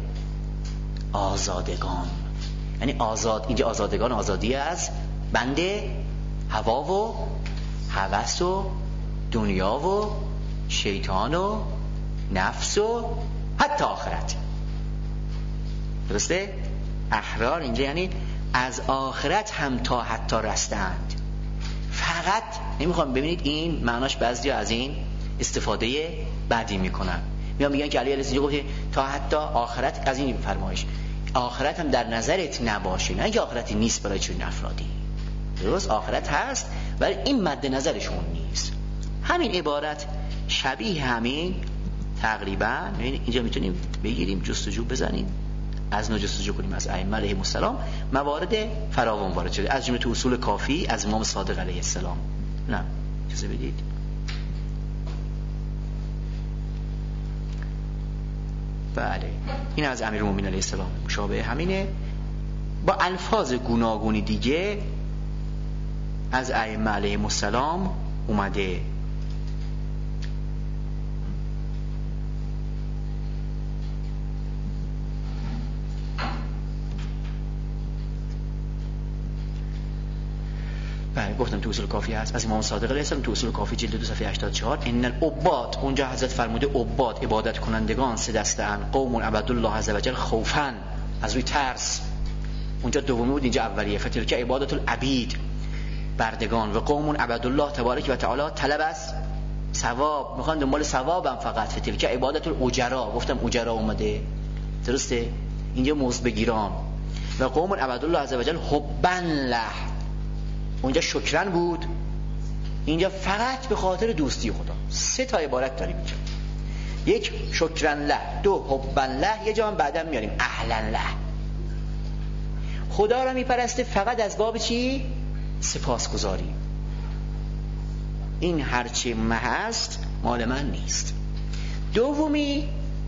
آزادگان. یعنی آزاد، اینجا آزادگان آزادی از بند هوا و هوس و دنیا و شیطان و نفس و حتی آخرت. درسته؟ احرار اینجا یعنی از آخرت هم تا حتی رستند. فقط نمیخوام ببینید این معناش بعضی از این استفاده بعدی میکنن، میان میگن که علی علیه السلام گفته تا حتی آخرت، از این فرمایش آخرت هم در نظرت نباشه، نه که آخرتی نیست برای چون افرادی. درست آخرت هست ولی این مد نظرشون نیست. همین عبارت شبیه همین تقریبا اینجا میتونیم بگیریم جستجو بزنیم، از نو جستجو کنیم از ائمه علیهم السلام، موارد فراوان وارد شده، از جمله تو اصول کافی از امام صادق علیه السلام. نه چیزی بدید. بله این از امیرالمومنین علیه السلام مشابه همینه، با الفاظ گوناگونی دیگه از ائمه علیهم السلام اومده. بله گفتم تو اصول کافی هست از امام صادق علیه السلام، تو اصول کافی جلد دو صفحه هشتاد و چهار. ان العباد، اونجا حضرت فرموده عباد عبادت کنندگان سه دسته ان، قوم عبدالله عز وجل خوفا، از روی ترس. اونجا دومی بود، اینجا اولیه. فتلک عبادت العبید، بردگان. و قوم عبدالله تبارک و تعالی طلب است ثواب، میخوان دنبال ثوابم فقط. فتلک عبادت الاجرا، گفتم اجرا اومده درسته، اینجا مزد بگیران. و قوم عبدالله عز وجل حبا له، اونجا شکرن بود، اینجا فقط به خاطر دوستی خدا. سه تا عبارت داریم اینجا، یک شکرن له، دو حبا له، یه جا هم بعدا میاریم اهلا له. خدا را میپرسته فقط از باب چی؟ سپاسگزاری. این هرچی مه هست مال من نیست. دومی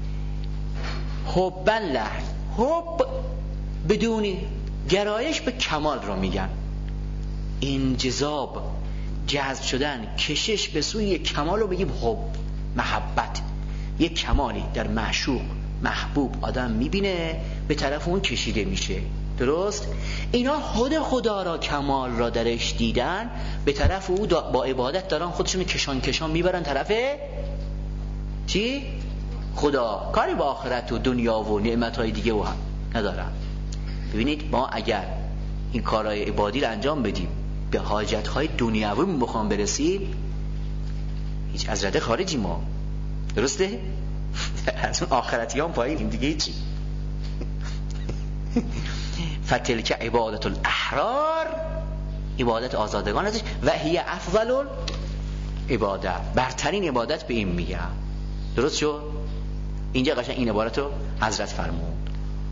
حبا له، حب بدونی گرایش به کمال رو میگن، انجذاب، جذب شدن، کشش به سوی کمال رو بگیم حب، محبت. یک کمالی در معشوق محبوب آدم میبینه به طرف اون کشیده میشه. درست؟ اینا خود خدا را کمال را درش دیدن، به طرف او با عبادت دارن خودشون کشان کشان میبرن طرف چی؟ خدا. کاری با آخرت و دنیا و نعمتهای دیگه و هم ندارن. ببینید ما اگر این کارهای عبادی رو انجام بدیم به حاجتهای دنیوی بخوام برسیم، هیچ از رده خارجی ما. درسته؟ از اون آخرتی هم پایینیم دیگه هیچی. فتلک عبادت الاحرار، عبادت آزادگان ازش. و هی افضل عبادت، برترین عبادت به این میگم. درست شد؟ اینجا قشنگ این عبارت رو حضرت فرمود.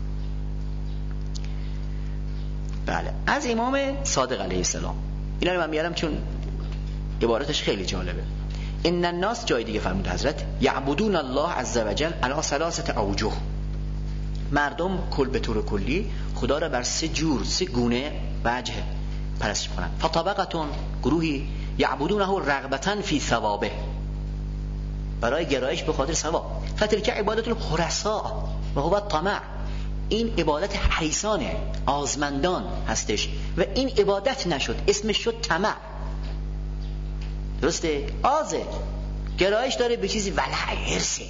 بله از امام صادق علیه السلام اینا رو من میارم چون عبارتش خیلی جالبه. ان الناس، جای دیگه فرمود حضرت، یعبدون الله عز وجل علی ثلاثه اوجه، مردم کل به طور کلی خدا را بر سه جور، سه گونه وجه پرستش کنند. فطبقتون، گروهی یعبدونه رغبتا فی ثوابه، برای گرایش به خاطر ثواب. فتلک عبادت الخرساء، و هو الطمع. این عبادت حیثانه، آزمندان هستش و این عبادت نشد، اسمش شد طمع. درسته؟ آزه، گرایش داره به چیزی، ولع، حرصه،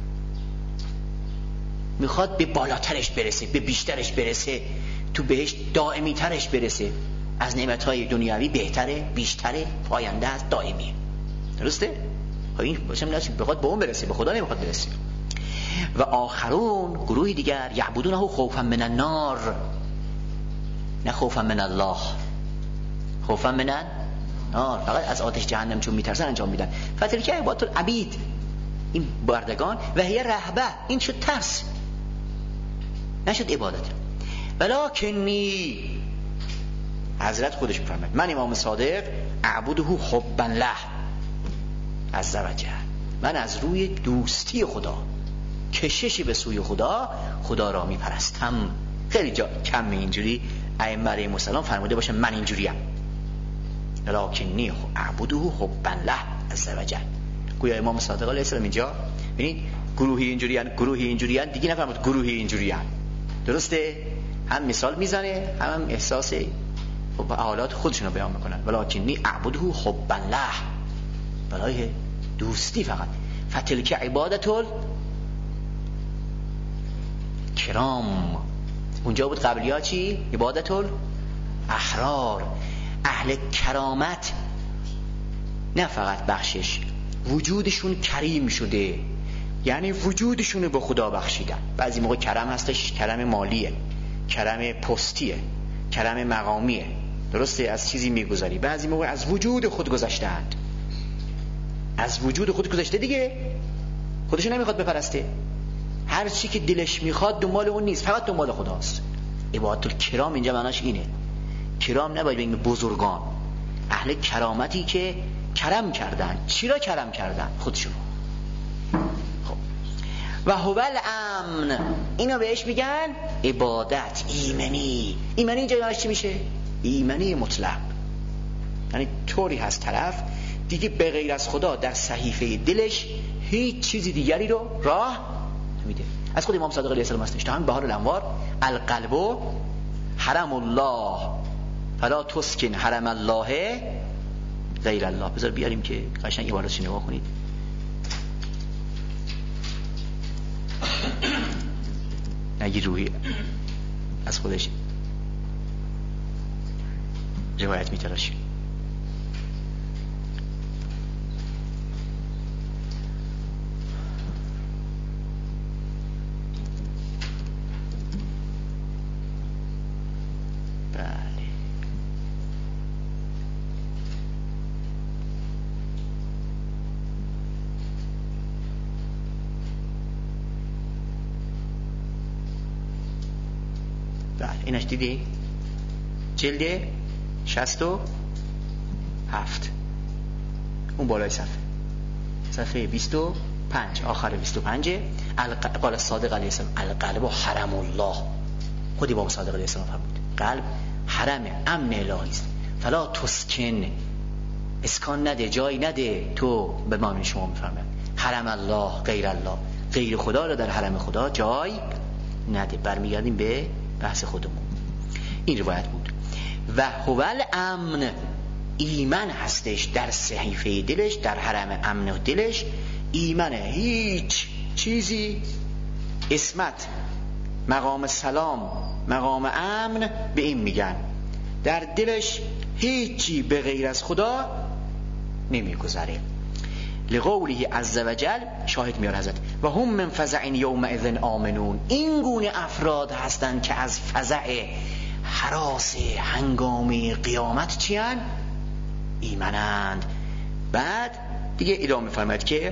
میخواد به بالاترش برسه، به بیشترش برسه، تو بهش دائمی ترش برسه. از نعمتهای دنیاوی بهتره، بیشتره، پاینده است، دائمیه. درسته؟ این باشم نشد بخواد به اون برسه، به خدا نمیخواد برسه. و آخرون، گروهی دیگر، یعبدونه خوفا من النار، نه خوفا من الله، خوفا من النار، فقط از آتش جهنم چون میترسن انجام میدن. فتلک عبادت العبید، این بردگان، و هی رهبه، این شد ترس، نشد عبادت. ولکنی، حضرت خودش میفرماید من امام صادق اعبده حبا له عز وجل، من از روی دوستی خدا، کششی به سوی خدا، خدا را میپرستم. خیلی جا کم اینجوری ائمه علیهم السلام فرموده باشه من اینجوریم. ولکنی اعبده حبا له عز وجل. گویا امام صادق علیه السلام اینجا ببینید گروهی اینجوریان، گروهی اینجوریان، دیگه نفرمود گروهی اینجوریان. درسته؟ هم مثال میزنه، هم, هم احساس و حالات خودشون رو بیان میکنن. ولکنی اعبده حبا له، برای دوستی فقط. فتلک عبادت الکرام، اونجا بود قبلی ها چی؟ عبادت الاحرار، اهل کرامت، نه فقط بخشش، وجودشون کریم شده، یعنی وجودشون رو به خدا بخشیدن. بعضی موقع کرم هستش، کرم مالیه، کرم پستیه، کرم مقامیه. درسته؟ از چیزی میگذاری. بعضی موقع از وجود خود گذشتند، از وجود خود گذشته دیگه، خودشو نمیخواد بپرسته، هر چی که دلش میخواد دنبال اون نیست، فقط دنبال خداست. عبادت الکرام اینجا معناش اینه. کرام نباید بگیم بزرگان، اهل کرامتی که کرم کردن. چی را کرم کردن؟ خودشون. خب و هو الامن، اینو بهش میگن عبادت ایمنی. ایمنی اینجا معناش چی میشه؟ ایمنی مطلق، یعنی طوری هست طرف دیگه به غیر از خدا در صحیفه دلش هیچ چیزی دیگری رو راه نمیده. از خود امام صادق علیه السلام هستش، تا هم بهار الانوار، القلب حرم الله فلا تسکن حرم الله غیر الله. بذار بیاریم که قشنگ عبارتش نگاه کنید. نگی روحی از خودش روایت میتراشیم. اینش دیدی؟ جلد شصت و هفت، اون بالای صفحه، صفحه بیست و پنج، آخر بیست و پنج. قال صادق علیه السلام القلب حرم الله، خودی بابا صادق علیه السلام فرمود قلب حرم امن الهی است، فلا تسکن، اسکان نده، جای نده تو به ما شما میفرماید حرم الله غیر الله، غیر خدا را در حرم خدا جای نده. برمیگردیم به بحث خودمون. این روایت بود. و هو الامن، ایمن هستش در صحیفه دلش، در حرم امن دلش ایمنه، هیچ چیزی، اسمت، مقام سلام، مقام امن به این میگن، در دلش هیچی به غیر از خدا نمیگذره. لقوله عز وجل، شاهد میاره حضرت و هم من فزع یومئذ آمنون، این گونه افراد هستند که از فزع، هراس هنگام قیامت چیان؟ ایمنند. بعد دیگه ادامه فرماید که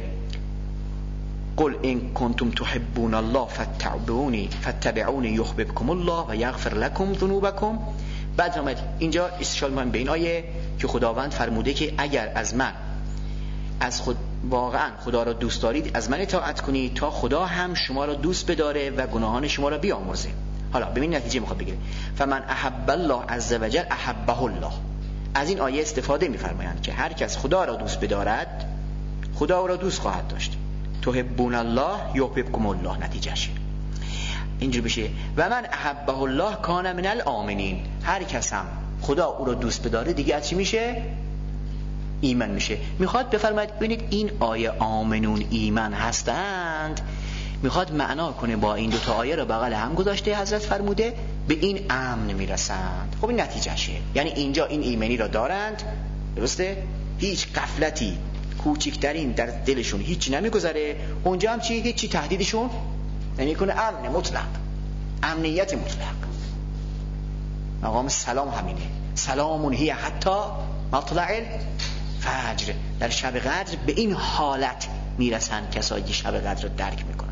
قل ان کنتم تحبون الله فاتبعونی فاتبعونی یحببکم الله و یغفر لكم ذنوبکم. بعد فرماید اینجا استشهاد می‌کنم به این آیه که خداوند فرموده که اگر از من، از خود واقعا خدا را دوست دارید، از من اطاعت کنید تا خدا هم شما را دوست بداره و گناهان شما را بیامرزه. حالا ببین نتیجه میخواد بگیره. فمن احب الله عز وجل احبه الله. از این آیه استفاده میفرمایند که هر کس خدا را دوست بدارد خدا را دوست خواهد داشت. تحبون الله یحببکم الله، نتیجهشه. اینجور بشه و من احبه الله کان من الآمنین. هر کس هم خدا او رو دوست بداره دیگه از چی میشه؟ ایمان میشه. میخواد بفرماید ببینید این آیه آمنون ایمان هستند میخواد معنا کنه با این دو تا آیه رو بغل هم گذاشته حضرت فرموده به این امن میرسند. خب این نتیجهشه، یعنی اینجا این ایمانی را دارند، درسته؟ هیچ غفلتی کوچکترین در دلشون هیچی نمیگذره، اونجا هم چی هیچی تهدیدشون نمیکنه، امن مطلق، امنیت مطلق. مقام سلام همینه، سلامون هی حتی مطلع فجر. در شب قدر به این حالت میرسن کسایی که شب قدر رو درک میکنن،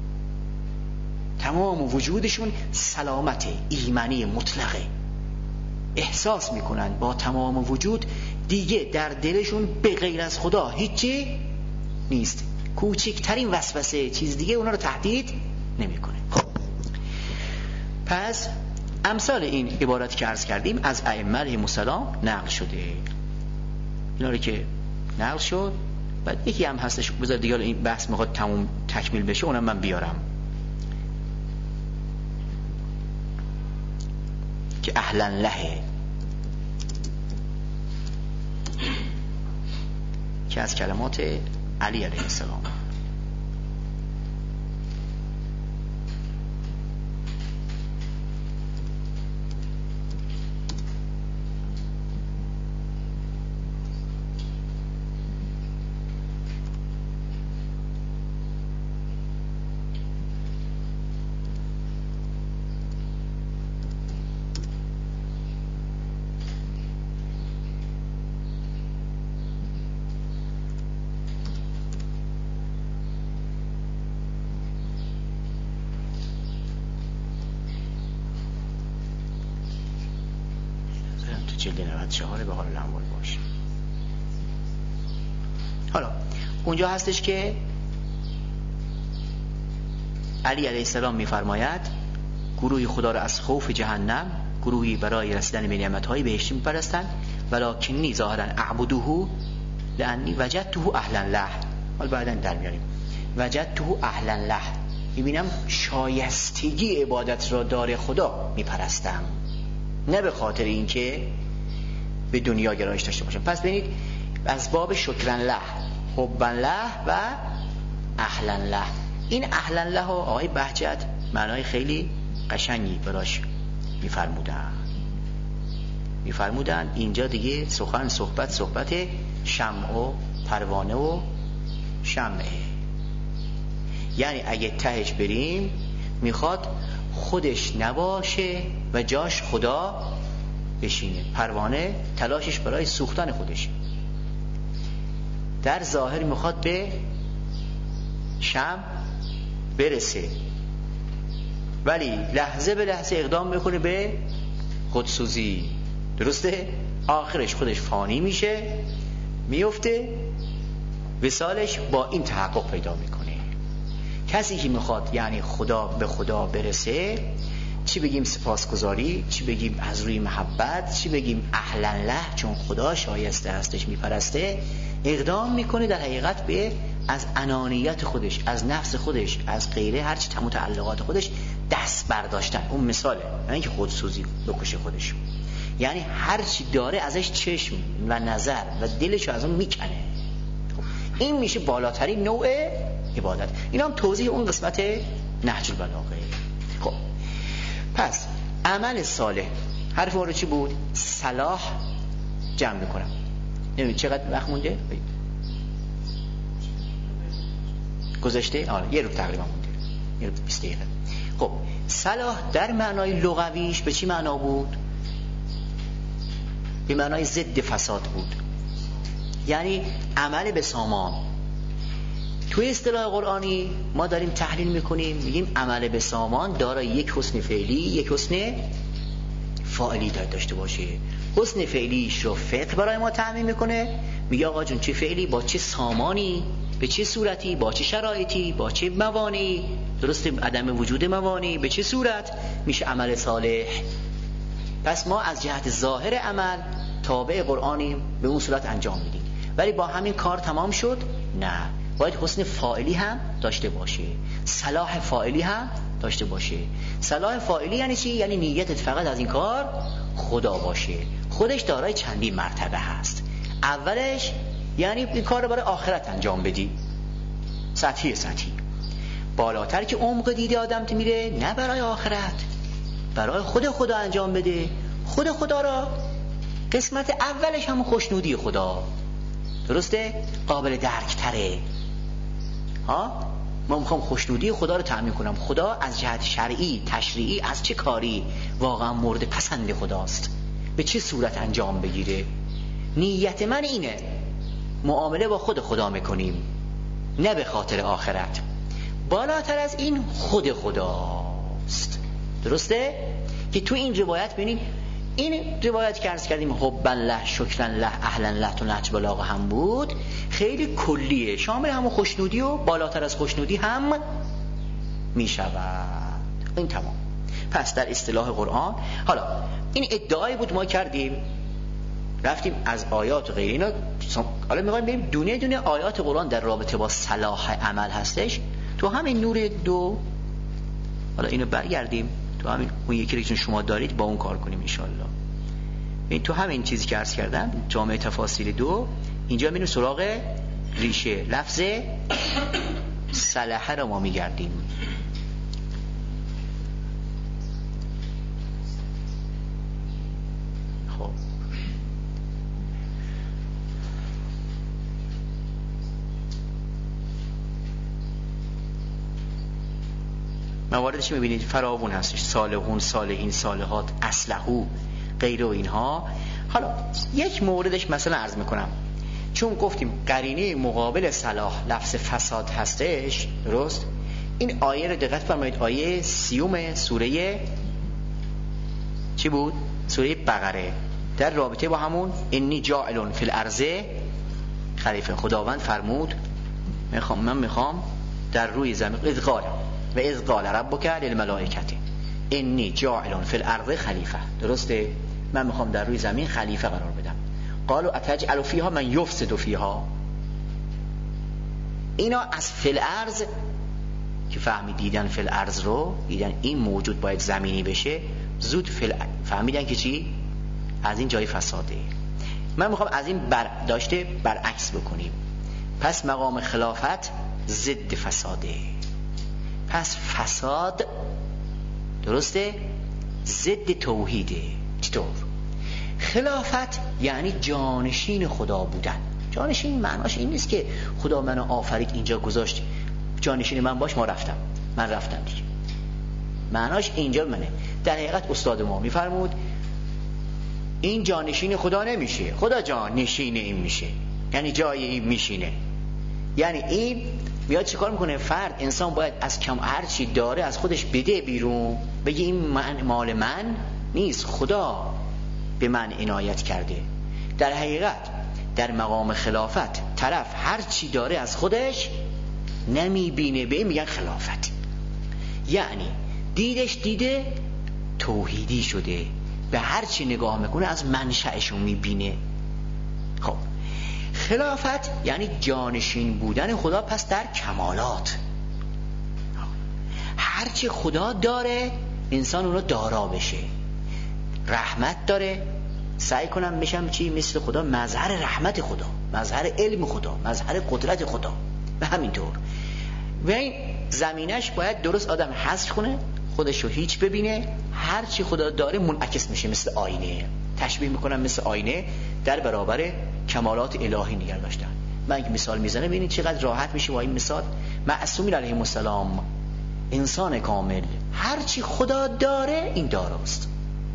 تمام وجودشون سلامت ایمانی مطلقه، احساس میکنن با تمام وجود دیگه در دلشون به غیر از خدا هیچی نیست، کوچکترین وسوسه چیز دیگه اونا رو تهدید نمیکنه. خب پس امثال این عبارت که عرض کردیم از ائمه علیهم السلام نقل شده، اینا رو که نقل شد. بعد یکی هم هستش بذار دیگه این بحث میخواد تموم تکمیل بشه اونم من بیارم که اهلا له، که از کلمات علی علیه السلام. جلد نود و چهار به حال الاموال باشه. حالا اونجا هستش که علی علیه السلام میفرماید گروهی خدا را از خوف جهنم، گروهی برای رسیدن به نعمت‌های بهشتی میپرستند، ولکنی ظاهرا اعبدوه لانی وجدته اهلا له. حالا بعداً در میاریم وجدته اهلا له، میبینم شایستگی عبادت را داره خدا میپرستم، نه به خاطر اینکه به دنیا گرایش داشته باشم. پس ببینید از باب شکرن له، حبن له و اهلا له. این اهلا له آقای بهجت معنای خیلی قشنگی براش میفرمودن میفرمودن اینجا دیگه سخن صحبت صحبت شمع و پروانه و شمعه، یعنی اگه تهش بریم میخواد خودش نباشه و جاش خدا بشینه. پروانه تلاشش برای سوختن خودش، در ظاهر میخواد به شمع برسه ولی لحظه به لحظه اقدام میکنه به خودسوزی، درسته؟ آخرش خودش فانی میشه، میفته، وصالش با این تحقق پیدا میکنه. کسی که میخواد یعنی خدا به خدا برسه، چی بگیم سپاسگزاری، چی بگیم از روی محبت، چی بگیم اهلا له چون خدا شایسته هستش میپرسته، اقدام میکنه در حقیقت به از انانیت خودش، از نفس خودش، از غیره هرچی تمام تعلقات خودش دست برداشتن. اون مثاله، نه اینکه خودسوزی بکشه خودش، یعنی هرچی داره ازش چشم و نظر و دلش از اون میکنه. این میشه بالاترین نوع عبادت. این هم توضیح اون قسمت نهج البلاغه. خب پس عمل صالح حرف ما رو چی بود؟ صلاح جمع میکنم. نمیدونی چقدر وقت مونده؟ گذشته؟ آره یه رو تقریبا مونده، یه رو بیست دقیقه. خب صلاح در معنای لغویش به چی معنا بود؟ به معنای ضد فساد بود، یعنی عمل به سامان. توی اصطلاح قرآنی ما داریم تحلیل میکنیم، میگیم عمل به سامان دارای یک حسن فعلی یک حسن فاعلی داشته باشه. حسن فعلیش رو فقه برای ما تعمین میکنه، میگه آقا جون چه فعلی با چه سامانی، به چه صورتی، با چه شرایطی، با چه موانعی، درسته عدم وجود موانعی، به چه صورت میشه عمل صالح. پس ما از جهت ظاهر عمل تابع قرآنیم، به اون صورت انجام میدیم. ولی با همین کار تمام شد؟ نه، باید حسن فاعلی هم داشته باشه، صلاح فاعلی هم داشته باشه. صلاح فاعلی یعنی چی؟ یعنی نیتت فقط از این کار خدا باشه. خودش دارای چندین مرتبه هست. اولش یعنی این کار رو برای آخرت انجام بدی، سطحی سطحی. بالاتر که عمق دیده آدم تو میره، نه برای آخرت، برای خود خدا انجام بده. خود خدا را قسمت اولش هم خوشنودی خدا، درسته؟ قابل درک تره. ها؟ من میخوام خوشنودی خدا رو تأمین کنم. خدا از جهت شرعی تشریعی از چه کاری واقعا مورد پسند خداست، به چه صورت انجام بگیره. نیت من اینه، معامله با خود خدا میکنیم، نه به خاطر آخرت. بالاتر از این خود خداست، درسته؟ که تو این روایت ببینید، این روایت که عرض کردیم حبا له شکرا له اهلا له تو نهج بلاغه هم بود، خیلی کلیه، شامل همون خوشنودی و بالاتر از خوشنودی هم می شود. این تمام. پس در اصطلاح قرآن، حالا این ادعایی بود ما کردیم، رفتیم از آیات و غیره اینا. حالا می‌خوایم ببینیم دونه دونه آیات قرآن در رابطه با صلاح عمل هستش. تو همین نور دو، حالا اینو برگردیم تو همین اون یکی که شما دارید با اون کار کنیم ان شاء الله. این تو همین چیزی که عرض کردم جامع تفاصیل دو، اینجا میریم سراغ ریشه لفظ صلح رو ما میگردیم. خب مواردش میبینید فراوون هستش، صالحون، صالحین، صالحات، اصلحو، غیره و اینها. حالا یک موردش مثلا عرض میکنم، چون گفتیم قرینه مقابل صلاح لفظ فساد هستش، درست؟ این آیه رو دقت فرمایید، آیه سیوم سوره چی بود؟ سوره بقره، در رابطه با همون انی جاعلون فی الارض خلیفه. خداوند فرمود میخوام من میخوام در روی زمین، اذ قال و اذ قال ربک للملائکه انی جاعل فی الارض خلیفه، درسته؟ من میخوام در روی زمین خلیفه قرار بدم. قالوا اتجعل فیها من یفسد فیها. اینا از فی الارض که فهمی دیدن فی الارض رو، دیدن این موجود باید زمینی بشه، زود فی فهمیدن که چی؟ از این جای فساده. من میخوام از این برداشته برعکس بکنیم. پس مقام خلافت ضد فساده. پس فساد، درسته، ضد توحیده. چطور؟ خلافت یعنی جانشین خدا بودن. جانشین معناش این نیست که خدا منو آفرید اینجا گذاشت جانشین من باش، ما رفتم من رفتم دیگه. معناش اینجا منه. در حقیقت استاد ما میفرمود این جانشین خدا نمیشه، خدا جانشین این میشه، یعنی جای این میشینه. یعنی این میاد چیکار میکنه؟ فرد، انسان باید از کم هر چی داره از خودش بده بیرون، بگه این من مال من نیست، خدا به من عنایت کرده. در حقیقت در مقام خلافت طرف هر چی داره از خودش نمیبینه، به این میگن خلافت. یعنی دیدش دیده توحیدی شده، به هر چی نگاه میکنه از منشأشو میبینه. خب خلافت یعنی جانشین بودن خدا، پس در کمالات هرچی خدا داره انسان اون رو دارا بشه. رحمت داره، سعی کنم بشم چی؟ مثل خدا، مظهر رحمت خدا، مظهر علم خدا، مظهر قدرت خدا. به همین طور و این زمینش باید درست آدم حذف کنه، خودش رو هیچ ببینه، هرچی خدا داره منعکس میشه، مثل آینه. تشبیه میکنم مثل آینه در برابر کمالات الهی نگه داشتن. من یک مثال میزنم ببینید چقدر راحت میشه با این مثال. معصومین علیهم السلام انسان کامل، هرچی خدا داره این داراست،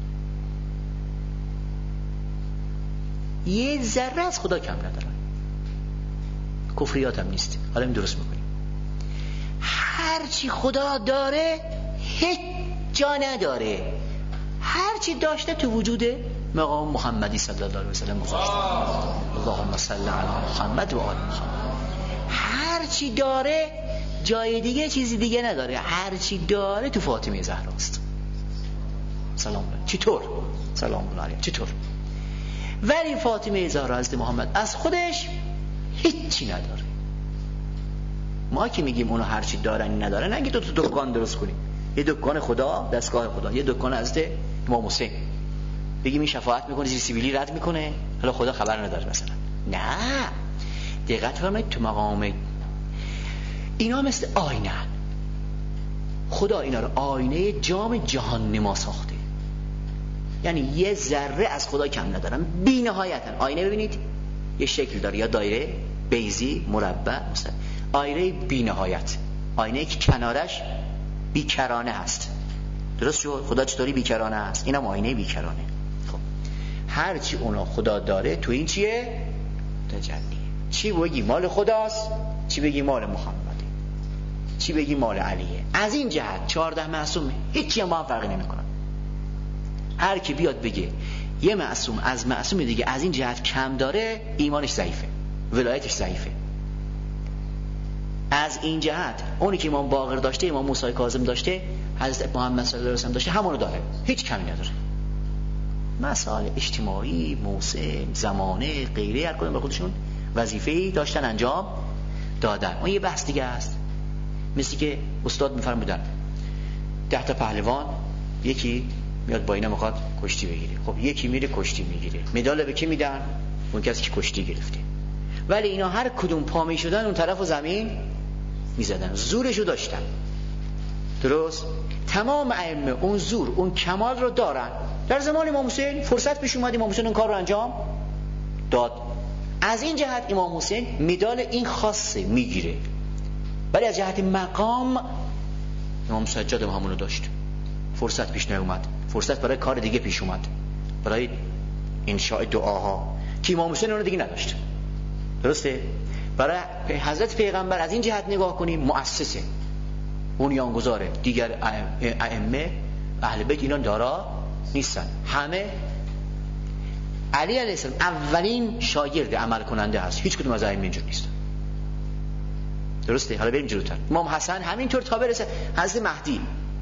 یه ذره از خدا کم نداره. کفریات هم نیست. حالا این درست میکنیم، هرچی خدا داره هیچ جا نداره، هرچی داشته تو وجود مقام محمدی صلی الله علیه و سلم گذاشته. اللهم صل علی محمد و آل محمد. هرچی داره جای دیگه چیزی دیگه نداره، هرچی داره تو فاطمه زهراست سلام علیها. چطور؟ سلام علیها. چطور؟ ولی فاطمه زهرا حضرت محمد از خودش هیچی نداره. ما که میگیم اونو هرچی دارن نداره، نگی تو تو دکان درست کنی، یه دکان خدا، دستگاه خدا، یه دکان حضرت امام حسین، بگیم این شفاعت میکنه زیر سیبیلی رد میکنه، حالا خدا خبر نداره مثلا. نه، دقت فرمایید تو مقام اینا مثل آینه، خدا اینا رو آینه جام جهان نما ساخته، یعنی یه ذره از خدا کم ندارن، بی نهایتن. آینه ببینید یه شکل داره، یا دایره، بیضی، مربع، مثلا آینه بی نهایت، آینه که کنارش بیکرانه هست. درست شد؟ خدا چطوری بیکرانه هست؟ اینم آینه بیکرانه. خب هرچی اونا خدا داره تو این چیه؟ تجلیه. چی بگی مال خداست، چی بگی مال محمده، چی بگی مال علیه. از این جهت چهارده معصوم هیچی هم با هم فرقی نمی کنن. هر کی بیاد بگه یه معصوم از معصوم دیگه از این جهت کم داره، ایمانش ضعیفه، ولایتش ضعیفه. از این جهت اونی که امام باقر داشته، امام موسی کاظم داشته، حضرت محمد صلی الله علیه و سلم داشته، همونو داره، هیچ کمی نداره. مسائل اجتماعی، موسم، زمانه، غیره، هر کدوم به خودشون وظیفه‌ای داشتن انجام دادن. اون یه بحث دیگه است. مثل که استاد میفرمودن ده تا پهلوان، یکی میاد با اینا میخواد کشتی بگیره، خب یکی میره کشتی میگیره، مدال به کی میدن؟ اون کسی که کشتی گرفته. ولی اینا هر کدوم پا میشدن اون طرف و زمین میزدن، زورشو داشتن. درست؟ تمام ائمه اون زور، اون کمال رو دارن. در زمان امام حسین فرصت پیش اومد، امام حسین اون کار رو انجام داد. از این جهت امام حسین مدال این خاصه میگیره، ولی از جهت مقام امام سجاد هم همونو داشت. فرصت پیش نیومد، فرصت برای کار دیگه پیش اومد، برای انشاء دعاها، که امام حسین اون دیگه نداشت. درسته؟ برای حضرت پیغمبر از این جهت نگاه کنیم مؤسسه، بنیانگذاره، دیگر ائمه اهل بیت اینا دارا نیستن. همه علی علیه السلام اولین شاگرد عمل کننده هست، هیچ کدوم از ائمه اینجور نیستن. درسته؟ حالا بریم جلوتر. امام حسن همینطور تا برسه حضرت مهدی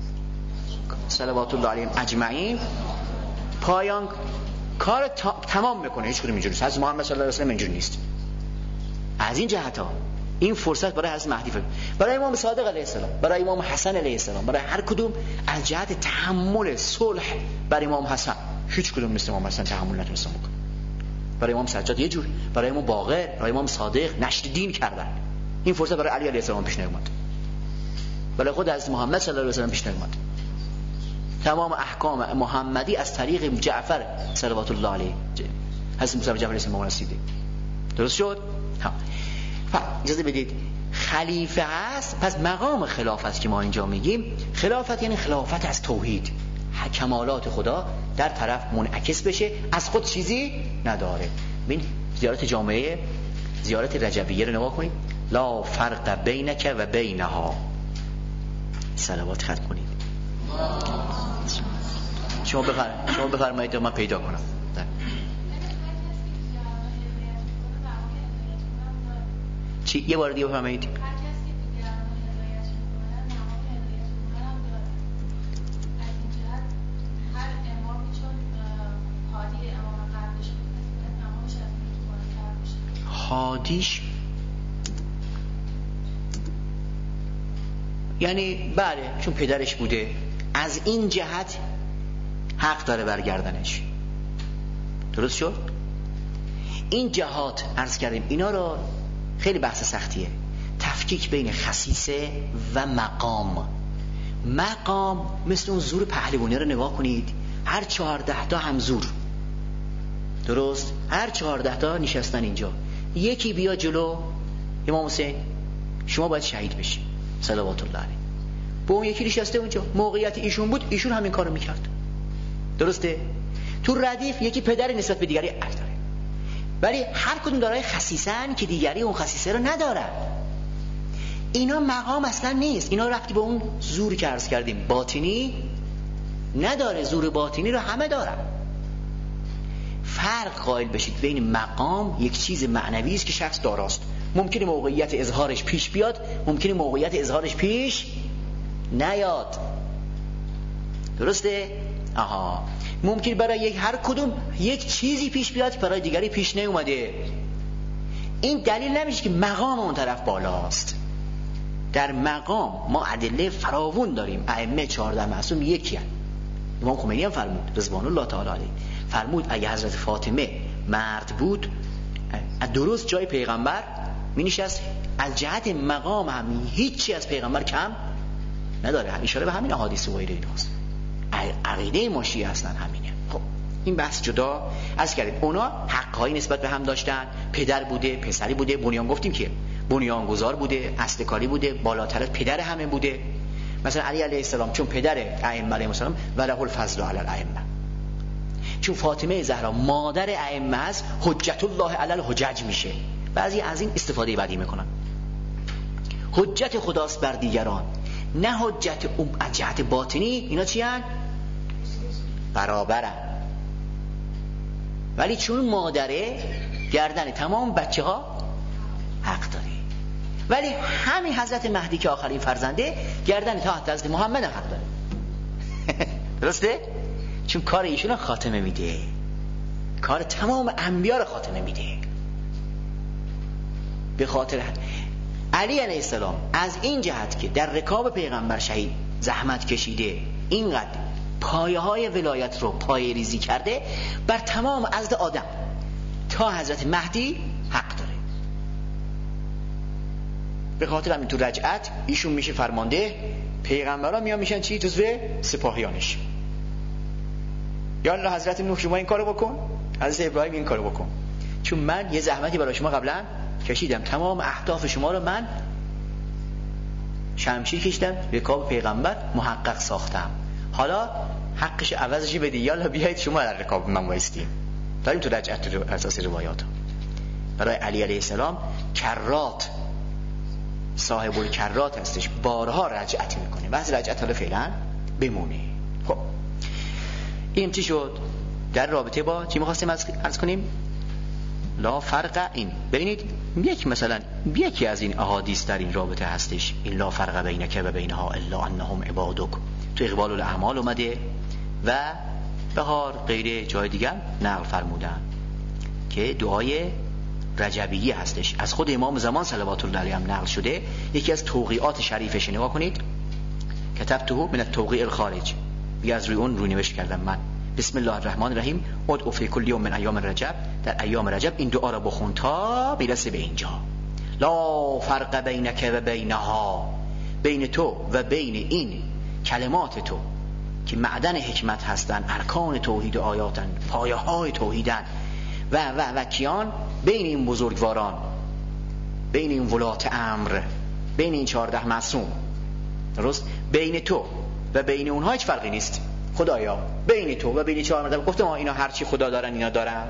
صلوات الله علیهم اجمعین پایان کار تمام میکنه، هیچ کدوم اینجوری نیست. حضرت محمد صلی الله علیه و سلم اینجوری نیست. از این جهت ها این فرصت برای حضرت مهدی فرد، برای امام صادق علیه السلام، برای امام حسن علیه السلام، برای هر کدوم از جهت تحمل صلح برای امام حسن هیچ کدوم مثل امام حسن تحمل نتونستن بکنه. برای امام سجاد یه جور، برای امام باقر، برای امام صادق نشر دین کردن. این فرصت برای علی علیه السلام پیش نیومد، برای خود حضرت محمد صلی الله علیه و سلم پیش نیومد. تمام احکام محمدی از طریق جعفر صلوات الله علیه، حضرت موسی جعفر علیه السلام رسیده. درست شد؟ ها. اجازه بدید خلیفه هست، پس مقام خلافت که ما اینجا میگیم، خلافت یعنی خلافت از توحید، کمالات خدا در طرف منعکس بشه، از خود چیزی نداره. ببین زیارت جامعه، زیارت رجبیه رو نگاه کنید، لا فرق بینک و بینها، صلوات ختم کنید. شما بفرمایید، شما بفرمایید من پیدا کنم. ده. چی؟ یه بار دیگه بفرمایید. حادیش یعنی بله، چون پدرش بوده، از این جهت حق داره برگردنش. درست شد؟ این جهات عرض کردیم اینا رو خیلی بحث سختیه، تفکیک بین خصیصه و مقام. مقام مثل اون زور پهلوانی رو نگاه کنید، هر چهارده تا هم زور. درست؟ هر چهارده تا نشستن اینجا، یکی بیا جلو، امام حسین شما باید شهید بشی صلوات الله علیه، با اون یکی نشسته اونجا، موقعیت ایشون بود، ایشون همین کارو میکرد. درسته؟ تو ردیف یکی پدر نسبت به دیگری عقل داره، ولی هر کدوم دارای خصیصن که دیگری اون خصیصه رو ندارن. اینا مقام اصلا نیست، اینا رفتی به اون زور که عرض کردیم باطنی نداره، زور باطنی رو همه دارن. فرق قائل بشید بین مقام، یک چیز معنوی است که شخص داراست، ممکنه موقعیت اظهارش پیش بیاد، ممکنه موقعیت اظهارش پیش نیاد. درسته؟ آها. ممکن برای یک هر کدوم یک چیزی پیش بیاد که برای دیگری پیش نیومده. این دلیل نمیشه که مقام اون طرف بالاست. در مقام ما ادله فراوون داریم. ائمه چهارده معصوم یکی هستند. امام خمینی هم فرمود رضوان الله تعالی علیه، فرمود اگه حضرت فاطمه مرد بود درست جای پیغمبر می نشست. از جهت مقام هم هیچی از پیغمبر کم نداره. اشاره به همین احادیث و غیره ایناست. عقیده ما شیعه هستن همینه. خب این بحث جدا از کردیم. اونا حق‌هایی نسبت به هم داشتن، پدر بوده، پسری بوده، بنیان گفتیم که بنیانگذار بوده، اصلکاری بوده، بالاتر از پدر همه بوده. مثلا علی علیه السلام چون پدر ائمه علیهم السلام وله الفضل علی الائمه، چون فاطمه زهرا مادر ائمه است حجت الله علی الحجج میشه. بعضی از این استفاده بدی میکنن. حجت خداست بر دیگران، نه حجت ام از جهت باطنی. اینا چی هن؟ برابرن. ولی چون مادره گردن تمام بچه ها حق داره. ولی همین حضرت مهدی که آخرین فرزنده گردن تا حضرت محمد حق داره. درسته؟ چون کار ایشون خاتمه میده، کار تمام انبیا رو خاتمه میده. به خاطر علی علیه السلام از این جهت که در رکاب پیغمبر شهید زحمت کشیده، اینقدر پایه های ولایت رو پایه ریزی کرده، بر تمام ازد آدم تا حضرت مهدی حق داره. به خاطر همین تو رجعت ایشون میشه فرمانده، پیغمبران میان میشن چی؟ جزو سپاهیانش. یا الله حضرت نوح شما این کارو بکن، حضرت ابراهیم این کارو بکن، چون من یه زحمتی برای شما قبلا کشیدم، تمام اهداف شما رو من شمشیر کشیدم، رکاب پیغمبر محقق ساختم. حالا حقش عوضش بدی، یالا بیایید شما در رکاب من وایستیم. داریم تو رجعت رو اساس روایات. برای علی علیه السلام کرات صاحب الکرات هستش، بارها رجعت میکنه. بعضی رجعت حالا فعلا بمونه. خب این چی شد؟ در رابطه با چی می‌خواستیم عرض کنیم؟ لا فرق این ببینید یک مثلا یکی از این احادیث در این رابطه هستش، این لا فرق بینک و بینها الا انهم عبادک، تو اقبال الاعمال اومده و بهار غیره جای دیگر نقل فرمودن که دعای رجبیه هستش. از خود امام زمان صلوات الله علیه هم نقل شده. یکی از توقیعات شریفش نگاه کنید، کتبته من التوقیع الخارج، بیا از روی اون روی نوشت کردم من، بسم الله الرحمن الرحیم ادعو فی کل یوم من ایام رجب، در ایام رجب این دعا را بخون تا برسه به اینجا. لا فرق بینک و بینها، بین تو و بین این کلمات تو که معدن حکمت هستن، ارکان توحید و آیاتن، پایه های توحیدن و و و کیان، بین این بزرگواران، بین این ولات امر، بین این چهارده معصوم، درست؟ بین تو و بین اونها هیچ فرقی نیست. خدایا بین تو و بین چهار مردم گفتم اینا هرچی خدا دارن اینا دارن.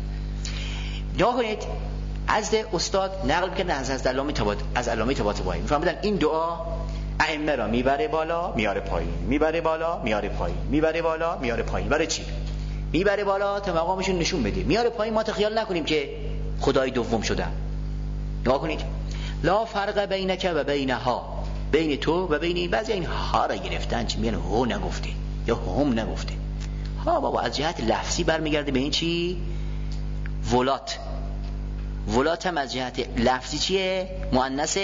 نگاه کنید از استاد نقل میکنه از از علامه طباطبایی، از علامه طباطبایی میفهمیدن این دعا ائمه را میبره بالا میاره پایین، میبره بالا میاره پایین، میبره بالا میاره پایین. برای چی؟ میبره بالا تا مقامشون نشون بده، میاره پایین ما تخیل نکنیم که خدای دوم شدن. نگاه کنید لا فرق بینک و بینها، بین تو و بین این. بعضی این ها را گرفتن چی میگن هو نگفته یا هم نگفته. ها بابا از جهت لفظی برمیگرده به این چی؟ ولات. ولات هم از جهت لفظی چیه؟ مؤنث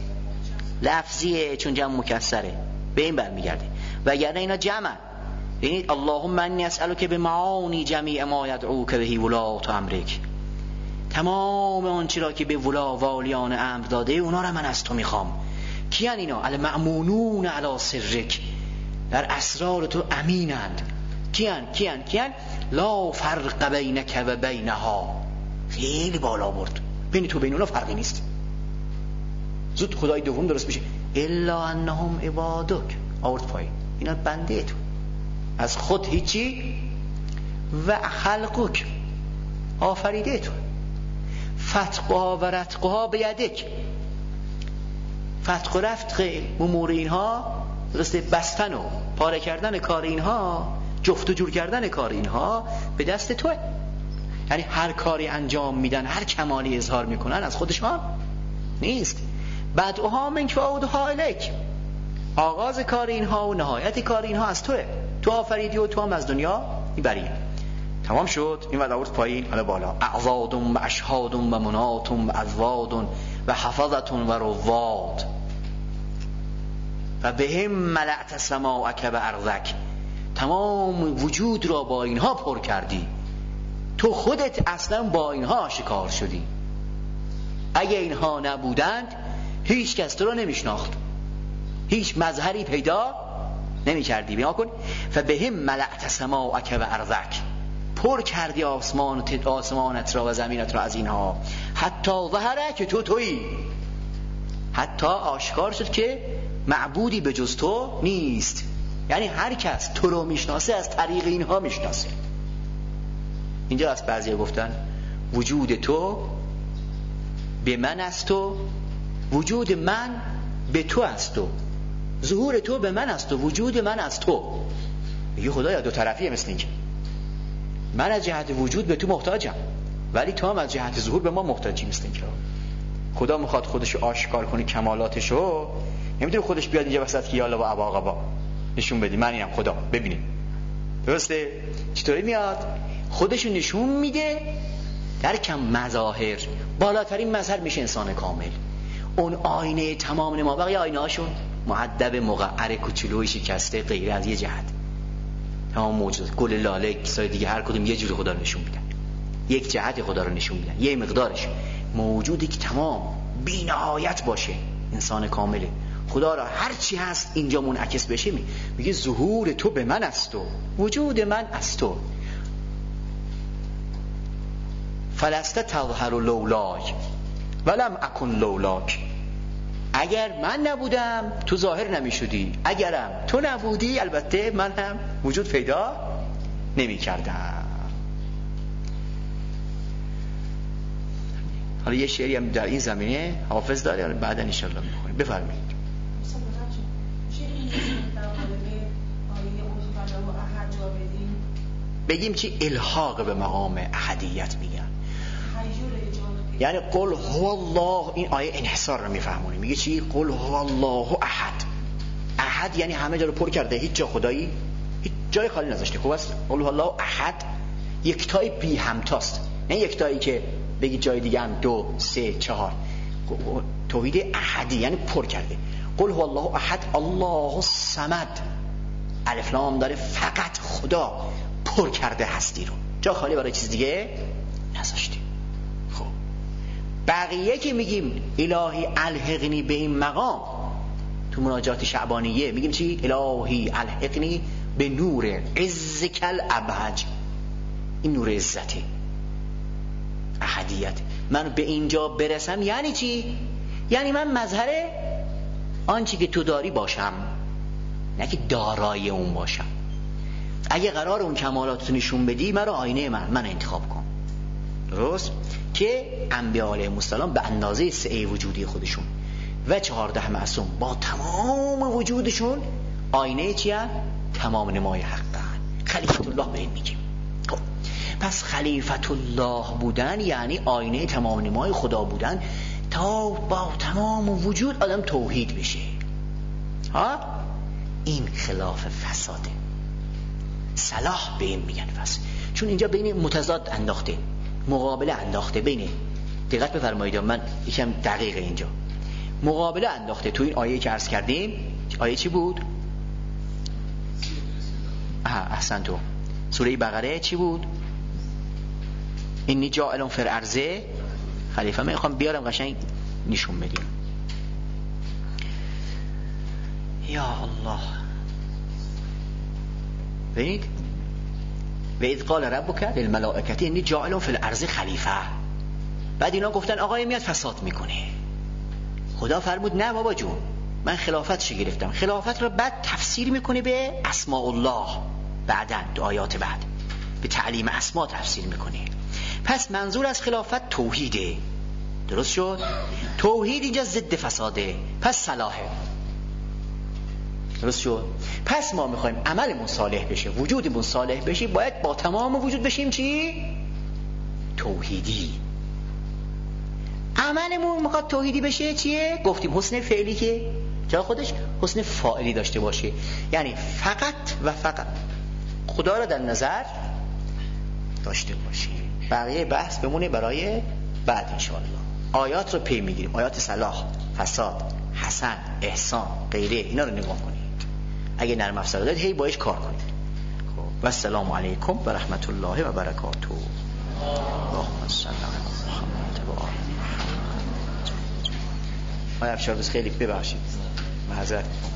لفظیه چون جمع مکسره، به این برمیگرده. وگرنه اینا جمع. ببینید اللهم انی اسالک بمعانی جمیع ما یدعوک بهی ولات امرک، تمام آن چی را که به ولا والیان امر داده اونا را من از تو میخوام. کیان اینا؟ المأمونون علی سرک، در اسرار تو امینند. کیان کیان کیان لا فرق بینک و بینها، خیلی بالا برد، بین تو بین اونا فرقی نیست. زود خدای دوم درست میشه. الا انهم عبادک، آورد پایین، اینا بنده تو، از خود هیچی. و خلقک، آفریده تو. فتقها و رتقها بیدک، فتق و رفتق امور اینها، درسته، بستن و پاره کردن کار اینها، جفت و جور کردن کار اینها به دست توه. یعنی هر کاری انجام میدن، هر کمالی اظهار میکنن از خودشان نیست. بدعها منک و عودها الیک، آغاز کار اینها و نهایت کار اینها از توه. تو آفریدی و تو هم از دنیا میبری. تمام شد. این وقت آورد پایین، حالا بالا. اعواد و اشهاد و منات و ازواد و حفظت و رواد. و بهم ملأت سماعک و ارضک، تمام وجود را با اینها پر کردی، تو خودت اصلا با اینها آشکار شدی. اگه اینها نبودند هیچ کس تو را نمیشناخت، هیچ مظهری پیدا نمی کردی. بیا کن فبهم ملأت سماعک و ارضک، پر کردی آسمان آسمانت را و زمینت را از اینها، حتی ظهره که تو تویی، حتی آشکار شد که معبودی به جز تو نیست. یعنی هر کس تو رو میشناسه از طریق اینها میشناسه. اینجا از بعضی گفتن وجود تو به من است تو، وجود من به تو است تو، ظهور تو به من است و وجود من از تو. میگه خدایا دو طرفیه، مثل اینکه من از جهت وجود به تو محتاجم ولی تو هم از جهت ظهور به ما محتاجی. مثل اینکه خدا میخواد خودش آشکار کنه کمالاتشو، نمیتونه خودش بیاد اینجا وسط که یالا و ابا قبا نشون بدی من اینم خدا ببینید. درسته؟ چطوری میاد؟ خودشو نشون میده در کم مظاهر. بالاترین مظهر میشه انسان کامل، اون آینه تمام ما. بقیه آینه هاشون مؤدب مقعر کوچولوی شکسته غیر از یه جهت. تمام موجود گل لاله کسای دیگه هر کدوم یه جور خدا رو نشون میدن، یک جهت خدا رو نشون میدن، یه مقدارش. موجودی که تمام بی نهایت باشه انسان کامله. خدا را هر چی هست اینجا منعکس بشه میگه ظهور تو به من است و وجود من از تو. فلست تظهر لولاک ولم اکن لولاک، اگر من نبودم تو ظاهر نمی شدی، اگرم تو نبودی البته من هم وجود پیدا نمی کردم. حالا یه شعری هم در این زمینه حافظ داره، بعدا انشالله می خونیم. بفرمایید. بگیم چی؟ الحاق به مقام احدیت میگن. یعنی قل هو الله، این آیه انحصار رو میفهمونه. میگه چی؟ قل هو الله احد. احد یعنی همه جا رو پر کرده، هیچ جا خدایی هیچ جای خالی نذاشته. خوب است؟ قل هو الله احد یکتای بی همتاست، نه یکتایی که بگی جای دیگه هم دو سه چهار. توحید احدی یعنی پر کرده. قل هو الله احد الله الصمد، الف لام داره، فقط خدا پر کرده هستی رو، جا خالی برای چیز دیگه نذاشته. خب بقیه که میگیم الهی الحقنی به این مقام، تو مناجات شعبانیه میگیم چی؟ الهی الحقنی به نور عزک الابهج، این نور عزته احدیت. من به اینجا برسم یعنی چی؟ یعنی من مظهر آنچه که تو داری باشم، نه که دارای اون باشم. اگه قرار اون کمالات نشون بدی، من رو آینه من من انتخاب کن. درست؟ که انبیاء علیهم السلام به اندازه سعه وجودی خودشون و چهارده معصوم با تمام وجودشون آینه چیه؟ تمام نمای حقن. خلیفت الله به این میگیم. خب پس خلیفت الله بودن یعنی آینه تمام نمای خدا بودن تا با تمام وجود آدم توحید بشه. ها؟ این خلاف فساده. صلاح به این میگن فساد، چون اینجا بین متضاد انداخته، مقابله انداخته. بین دقت بفرمایید، من یکم دقیق اینجا مقابله انداخته. تو این آیه که عرض کردیم، آیه چی بود؟ آها احسن. تو سوره بقره چی بود؟ اینی جاعلون فی الارض خلیفه. من میخوام بیارم قشنگ نشون بدیم. یا الله، ببینید و اذ قال ربک للملائکه انی جاعل فی الارض خلیفه. بعد اینا گفتن آقای میاد فساد میکنه. خدا فرمود نه بابا جون، من خلافتش گرفتم. خلافت رو بعد تفسیر میکنه به اسماء الله، بعداً تو آیات بعد به تعلیم اسما تفسیر میکنه. پس منظور از خلافت توحیده. درست شد؟ توحید اینجا ضد فساده، پس صلاحه. درست شد؟ پس ما میخوایم عملمون صالح بشه، وجودمون صالح بشه، باید با تمام وجود بشیم چی؟ توحیدی. عملمون میخواد توحیدی بشه چیه؟ گفتیم حسن فعلی که جا خودش حسن فاعلی داشته باشه، یعنی فقط و فقط خدا را در نظر داشته باشیم. بقیه بحث بمونه برای بعد انشاءالله. آیات رو پی میگیریم، آیات صلاح، فساد، حسن، احسان، غیره اینا رو نگاه کنید. اگه نرم افزار دارید هی باش کار کنید. خب و السلام علیکم و رحمت الله و برکاته. اللهم صل علی محمد و آل محمد. ما افشار بس خیلی ببخشید. معذرت میخوام.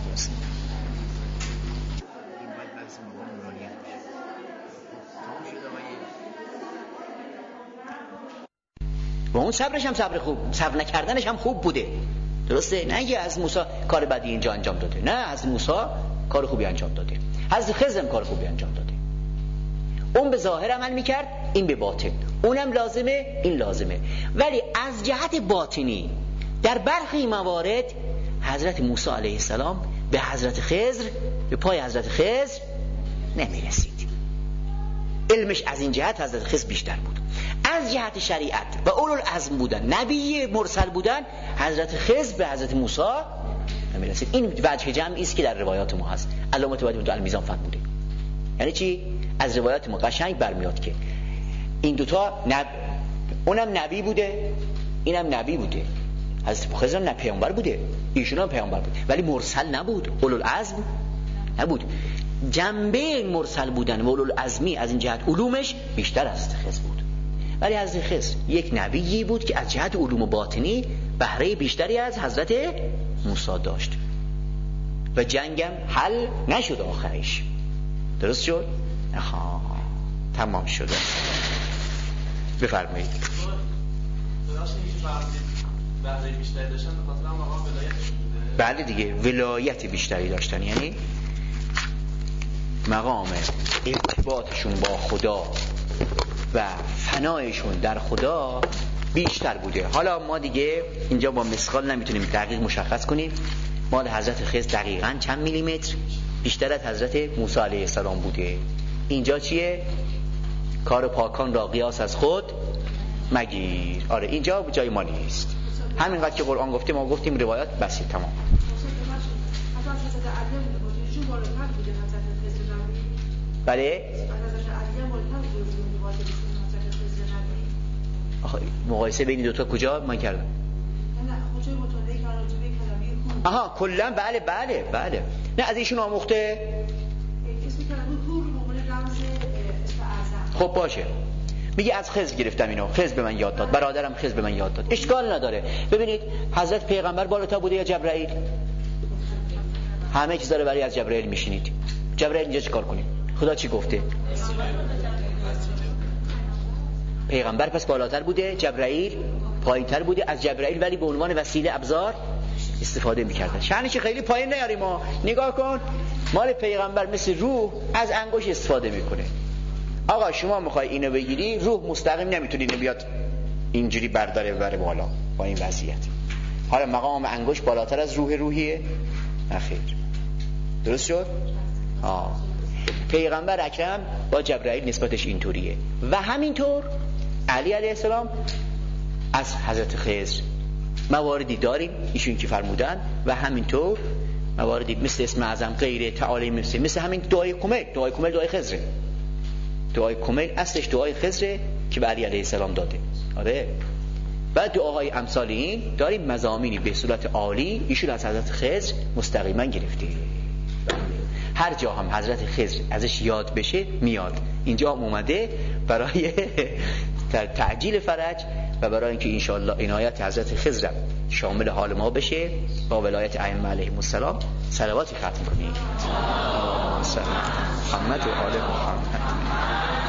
و اون صبرش هم صبر خوب، صبر نکردنش هم خوب بوده. درسته؟ نه اینکه از موسی کار بدی اینجا انجام داده، نه از موسی کار خوبی انجام داده، از خضر هم کار خوبی انجام داده. اون به ظاهر عمل میکرد، این به باطن. اونم لازمه، این لازمه. ولی از جهت باطنی در برخی موارد حضرت موسی علیه السلام به حضرت خضر، به پای حضرت خضر نمیرسید. علمش از این جهت حضرت خضر بیشتر بود. از جهت شریعت و اولوالعزم بودن، نبی مرسل بودن، حضرت خضر به حضرت موسی نمیرسید. این وجه جمعی است که در روایات ما هست. علامه طباطبایی تو المیزان فرموده. یعنی چی؟ از روایات ما قشنگ برمیاد که این دوتا نب... اونم نبی بوده، اینم نبی بوده. حضرت خضر هم پیامبر بوده، ایشون هم پیامبر بود، ولی مرسل نبود، اولوالعزم نبود. جنبه مرسل بودن و اولوالعزمی از این جهت علومش بیشتر از خضر بود. ولی حضرت خضر یک نبیی بود که از جهت علوم باطنی بهره بیشتری از حضرت موسی داشت و جنگم حل نشد آخرش. درست شد؟ آها تمام شد. بفرمایید.
بهره بیشتری داشتن به خاطر هم مقام ولایتشون بوده.
بله دیگه، ولایت بیشتری داشتن، یعنی مقام ارتباطشون با خدا و فنایشون در خدا بیشتر بوده. حالا ما دیگه اینجا با مثقال نمیتونیم دقیق مشخص کنیم مال حضرت خضر دقیقاً چند میلیمتر بیشتر از حضرت موسی علیه السلام بوده. اینجا چیه؟ کار پاکان را قیاس از خود مگیر. آره اینجا جای ما نیست. همینقدر که قرآن گفته ما گفتیم، روایات بسی تمام. بله مقایسه بین دوتا کجا من کردم؟ آها کلا بله بله بله. نه از ایشون آموخته؟ خب باشه. میگه از خضر گرفتم اینو، خضر به من یاد داد، برادرم خضر به من یاد داد. اشکال نداره. ببینید حضرت پیغمبر بالاتر بوده یا جبرائیل؟ همه چیز داره برای از جبرائیل میشینید. جبرائیل اینجا چیکار کنیم؟ خدا چی گفته؟ پیغمبر پس بالاتر بوده، جبرائیل پایینتر بوده. از جبرائیل ولی به عنوان وسیله ابزار استفاده میکردن. شأنش خیلی پایین نیاریم ما. نگاه کن مال پیغمبر مثل روح از انگشت استفاده میکنه. آقا شما میخوای اینو بگیری، روح مستقیم نمیتونی بیاد اینجوری برداره ببره بالا با این وضعیت. حالا مقام انگشت بالاتر از روح روحیه؟ نخیر. درست شد؟ آه. پیغمبر اکرم با جبرائیل نسبتش اینطوریه. و همینطور علی علیه السلام از حضرت خضر مواردی داریم ایشون که فرمودن، و همینطور مواردی مثل اسم اعظم غیره تعالی مثل مثل همین دعای کمیل. دعای کمیل دعای خضره. دعای کمیل اصلش دعای خضره که به علی علیه السلام داده. آره. و دعاهای امثال این داریم مضامینی به صورت عالی ایشون از حضرت خضر مستقیما گرفته. هر جا هم حضرت خضر ازش یاد بشه میاد. اینجا هم اومده برای تعجیل فرج و برای اینکه انشاءالله عنایت حضرت خضر شامل حال ما بشه با ولایت ائمه علیهم السلام. صلواتی ختم کنیم. محمد و آل محمد.